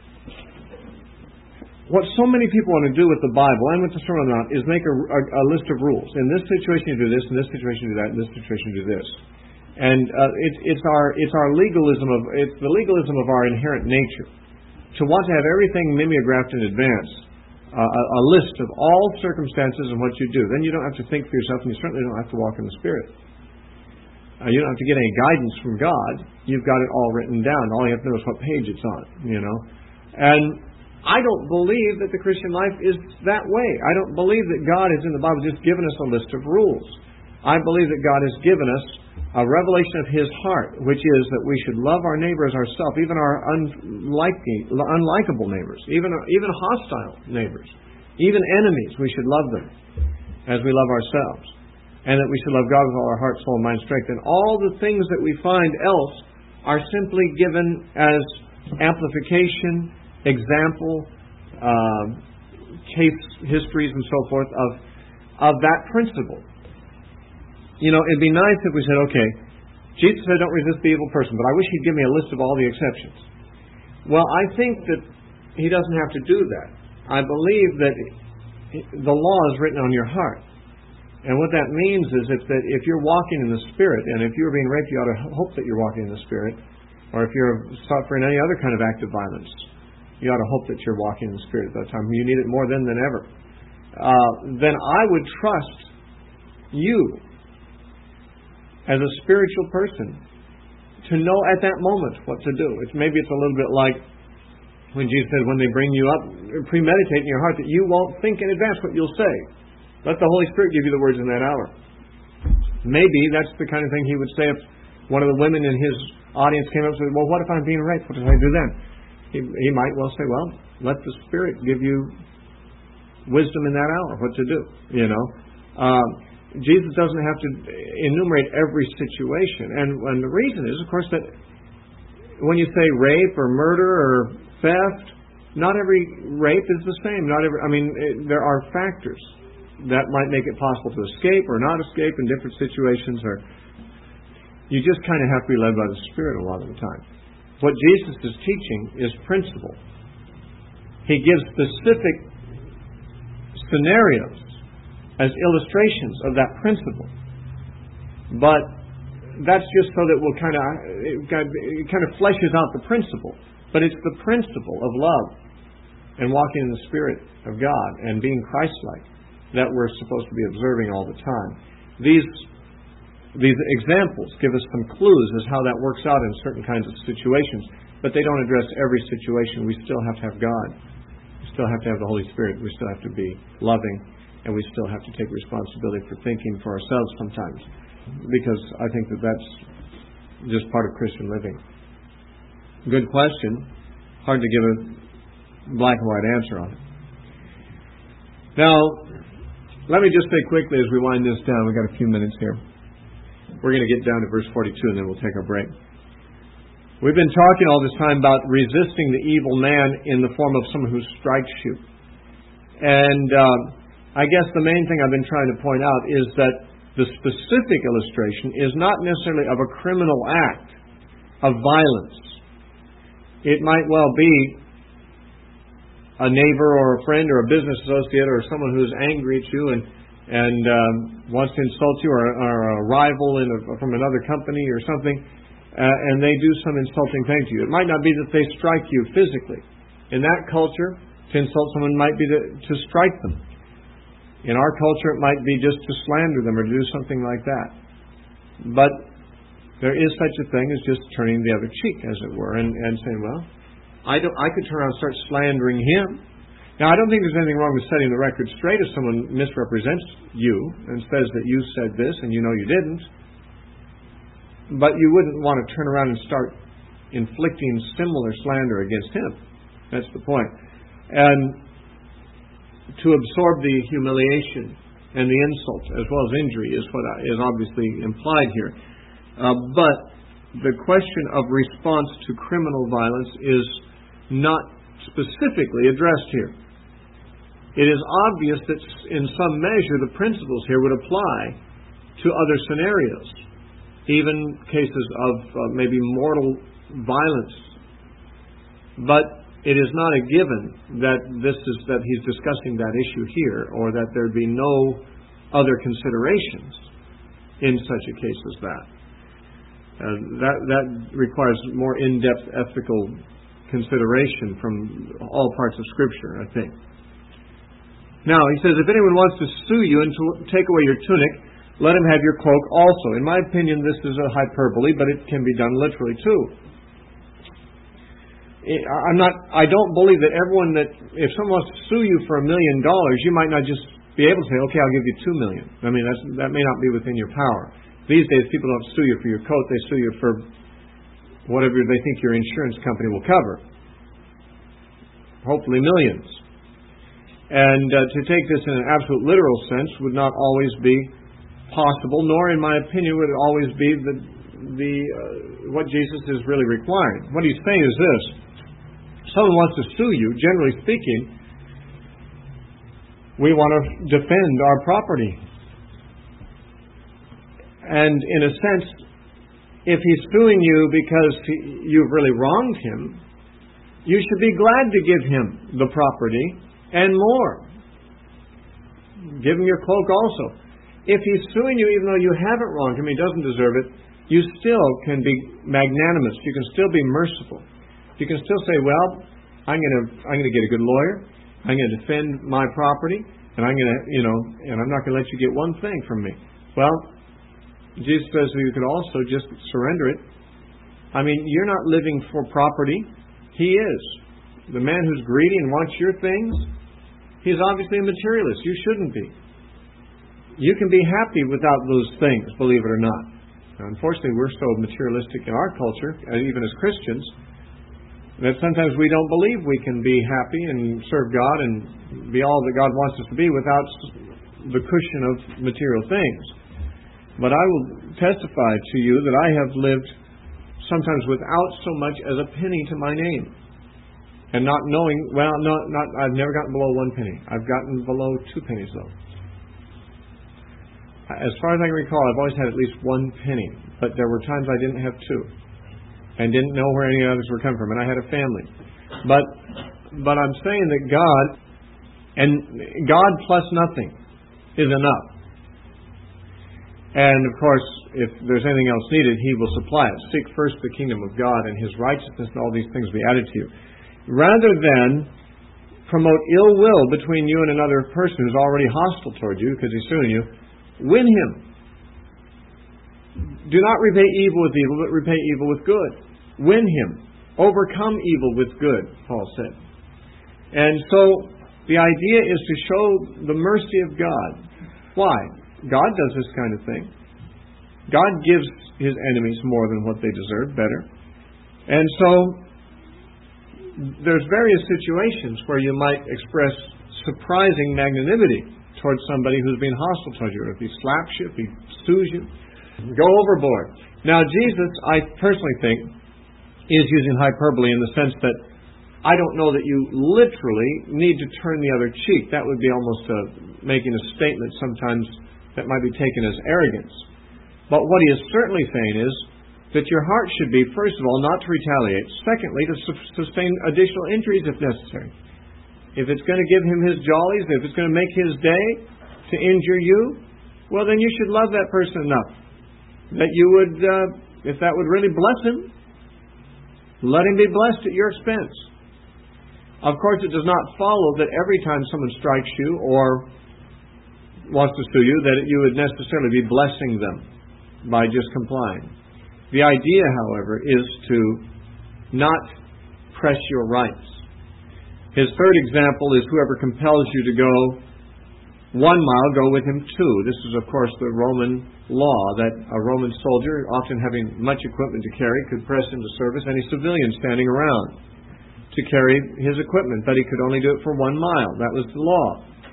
what so many people want to do with the Bible and with the Sermon on the Mount is make a list of rules. In this situation you do this, in this situation you do that, in this situation you do this. And it's our legalism it's the legalism of our inherent nature to want to have everything mimeographed in advance, a list of all circumstances and what you do. Then you don't have to think for yourself, and you certainly don't have to walk in the Spirit. You don't have to get any guidance from God. You've got it all written down. All you have to know is what page it's on. And I don't believe that the Christian life is that way. I don't believe that God has in the Bible just given us a list of rules. I believe that God has given us a revelation of His heart, which is that we should love our neighbor as ourselves, even our unlikable neighbors, even hostile neighbors, even enemies. We should love them as we love ourselves, and that we should love God with all our heart, soul, mind, strength. And all the things that we find else are simply given as amplification, example, case histories, and so forth of that principle. It'd be nice if we said, okay, Jesus said don't resist the evil person, but I wish He'd give me a list of all the exceptions. Well, I think that He doesn't have to do that. I believe that the law is written on your heart. And what that means is if you're walking in the Spirit, and if you're being raped, you ought to hope that you're walking in the Spirit, or if you're suffering any other kind of act of violence, you ought to hope that you're walking in the Spirit at that time. You need it more then than ever. Then I would trust you as a spiritual person to know at that moment what to do. Maybe it's a little bit like when Jesus said, when they bring you up, premeditate in your heart that you won't think in advance what you'll say. Let the Holy Spirit give you the words in that hour. Maybe that's the kind of thing He would say if one of the women in His audience came up and said, well, what if I'm being raped? What do I do then? He might well say, well, let the Spirit give you wisdom in that hour, what to do, Jesus doesn't have to enumerate every situation. And the reason is, of course, that when you say rape or murder or theft, not every rape is the same. There are factors that might make it possible to escape or not escape in different situations. Or you just kind of have to be led by the Spirit a lot of the time. What Jesus is teaching is principle. He gives specific scenarios as illustrations of that principle. But that's just so that it kind of fleshes out the principle. But it's the principle of love and walking in the Spirit of God and being Christ-like that we're supposed to be observing all the time. These examples give us some clues as how that works out in certain kinds of situations, but they don't address every situation. We still have to have God. We still have to have the Holy Spirit. We still have to be loving. And we still have to take responsibility for thinking for ourselves sometimes, because I think that that's just part of Christian living. Good question. Hard to give a black and white answer on it. Now, let me just say quickly as we wind this down, we've got a few minutes here. We're going to get down to verse 42 and then we'll take our break. We've been talking all this time about resisting the evil man in the form of someone who strikes you. And I guess the main thing I've been trying to point out is that the specific illustration is not necessarily of a criminal act of violence. It might well be a neighbor or a friend or a business associate or someone who's angry at you and wants to insult you, or a rival from another company or something, and they do some insulting thing to you. It might not be that they strike you physically. In that culture, to insult someone might be to strike them. In our culture, it might be just to slander them or to do something like that. But there is such a thing as just turning the other cheek, as it were, and saying, well, I could turn around and start slandering him. Now, I don't think there's anything wrong with setting the record straight if someone misrepresents you and says that you said this and you know you didn't. But you wouldn't want to turn around and start inflicting similar slander against him. That's the point. And to absorb the humiliation and the insult as well as injury is what is obviously implied here. But the question of response to criminal violence is not specifically addressed here. It is obvious that in some measure the principles here would apply to other scenarios, even cases of maybe mortal violence. But it is not a given that he's discussing that issue here, or that there be no other considerations in such a case as that. That requires more in-depth ethical consideration from all parts of Scripture, I think. Now, he says, if anyone wants to sue you and to take away your tunic, let him have your cloak also. In my opinion, this is a hyperbole, but it can be done literally too. I don't believe that if someone wants to sue you for $1 million, you might not just be able to say, okay, I'll give you $2 million. I mean, that may not be within your power. These days, people don't sue you for your coat, they sue you for whatever they think your insurance company will cover. Hopefully millions. And to take this in an absolute literal sense would not always be possible, nor, in my opinion, would it always be what Jesus is really requiring. What he's saying is this: if someone wants to sue you, generally speaking, we want to defend our property. And in a sense, if he's suing you because you've really wronged him, you should be glad to give him the property and more. Give him your cloak also. If he's suing you even though you haven't wronged him, he doesn't deserve it, you still can be magnanimous. You can still be merciful. You can still say, well, I'm going to get a good lawyer. I'm going to defend my property, and I'm going to, and I'm not going to let you get one thing from me. Well, Jesus says you could also just surrender it. I mean, you're not living for property. He is. The man who's greedy and wants your things, he's obviously a materialist. You shouldn't be. You can be happy without those things, believe it or not. Now, unfortunately, we're so materialistic in our culture, even as Christians, that sometimes we don't believe we can be happy and serve God and be all that God wants us to be without the cushion of material things. But I will testify to you that I have lived sometimes without so much as a penny to my name. And not knowing, I've never gotten below 1 penny. I've gotten below 2 pennies, though. As far as I can recall, I've always had at least 1 penny. But there were times I didn't have 2. And didn't know where any others were coming from. And I had a family. But I'm saying that God plus nothing is enough. And of course, if there's anything else needed, He will supply it. Seek first the kingdom of God and His righteousness, and all these things will be added to you. Rather than promote ill will between you and another person who's already hostile toward you because he's suing you, win him. Do not repay evil with evil, but repay evil with good. Win him. Overcome evil with good, Paul said. And so the idea is to show the mercy of God. Why? God does this kind of thing. God gives His enemies more than what they deserve, better. And so there's various situations where you might express surprising magnanimity towards somebody who's been hostile toward you. If he slaps you, if he sues you, go overboard. Now, Jesus, I personally think, is using hyperbole in the sense that I don't know that you literally need to turn the other cheek. That would be almost making a statement sometimes that might be taken as arrogance. But what he is certainly saying is that your heart should be, first of all, not to retaliate. Secondly, to sustain additional injuries if necessary. If it's going to give him his jollies, if it's going to make his day to injure you, well, then you should love that person enough that you would, if that would really bless him, let him be blessed at your expense. Of course, it does not follow that every time someone strikes you or wants to sue you, that you would necessarily be blessing them by just complying. The idea, however, is to not press your rights. His third example is whoever compels you to go 1 mile, go with him 2. This is, of course, the Roman law that a Roman soldier, often having much equipment to carry, could press into service any civilian standing around to carry his equipment, but he could only do it for 1 mile. That was the law.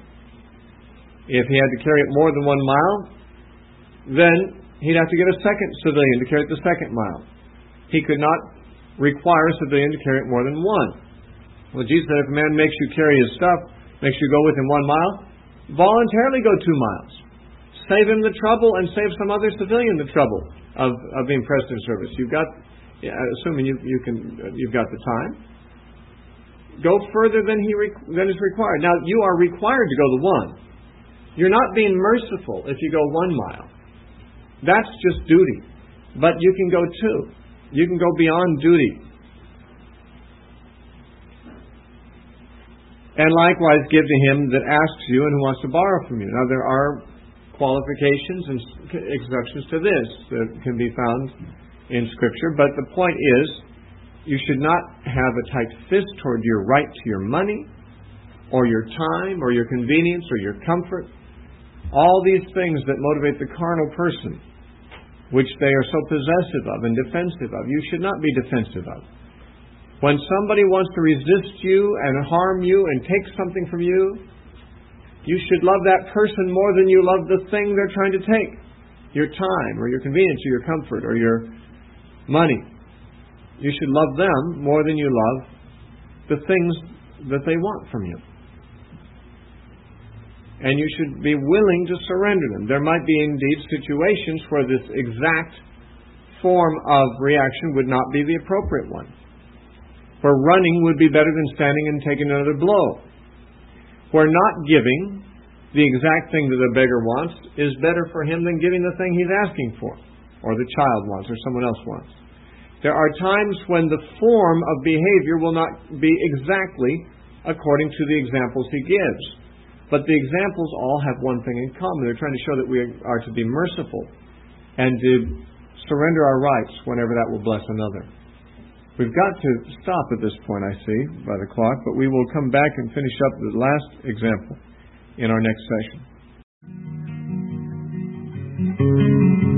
If he had to carry it more than 1 mile, then he'd have to get a second civilian to carry it the second mile. He could not require a civilian to carry it more than 1. Well, Jesus said, if a man makes you carry his stuff, makes you go with him 1 mile, voluntarily go 2 miles. Save him the trouble and save some other civilian the trouble of being pressed in service. You've got, assuming you've got the time, go further than is required. Now, you are required to go the 1. You're not being merciful if you go 1 mile. That's just duty. But you can go 2. You can go beyond duty. And likewise give to him that asks you and who wants to borrow from you. Now there are qualifications and exceptions to this that can be found in Scripture. But the point is, you should not have a tight fist toward your right to your money, or your time, or your convenience, or your comfort. All these things that motivate the carnal person, which they are so possessive of and defensive of, you should not be defensive of. When somebody wants to resist you and harm you and take something from you, you should love that person more than you love the thing they're trying to take. Your time, or your convenience, or your comfort, or your money. You should love them more than you love the things that they want from you. And you should be willing to surrender them. There might be indeed situations where this exact form of reaction would not be the appropriate one. Where running would be better than standing and taking another blow. Where not giving the exact thing that the beggar wants is better for him than giving the thing he's asking for, or the child wants, or someone else wants. There are times when the form of behavior will not be exactly according to the examples he gives. But the examples all have one thing in common. They're trying to show that we are to be merciful and to surrender our rights whenever that will bless another. We've got to stop at this point, I see, by the clock, but we will come back and finish up the last example in our next session.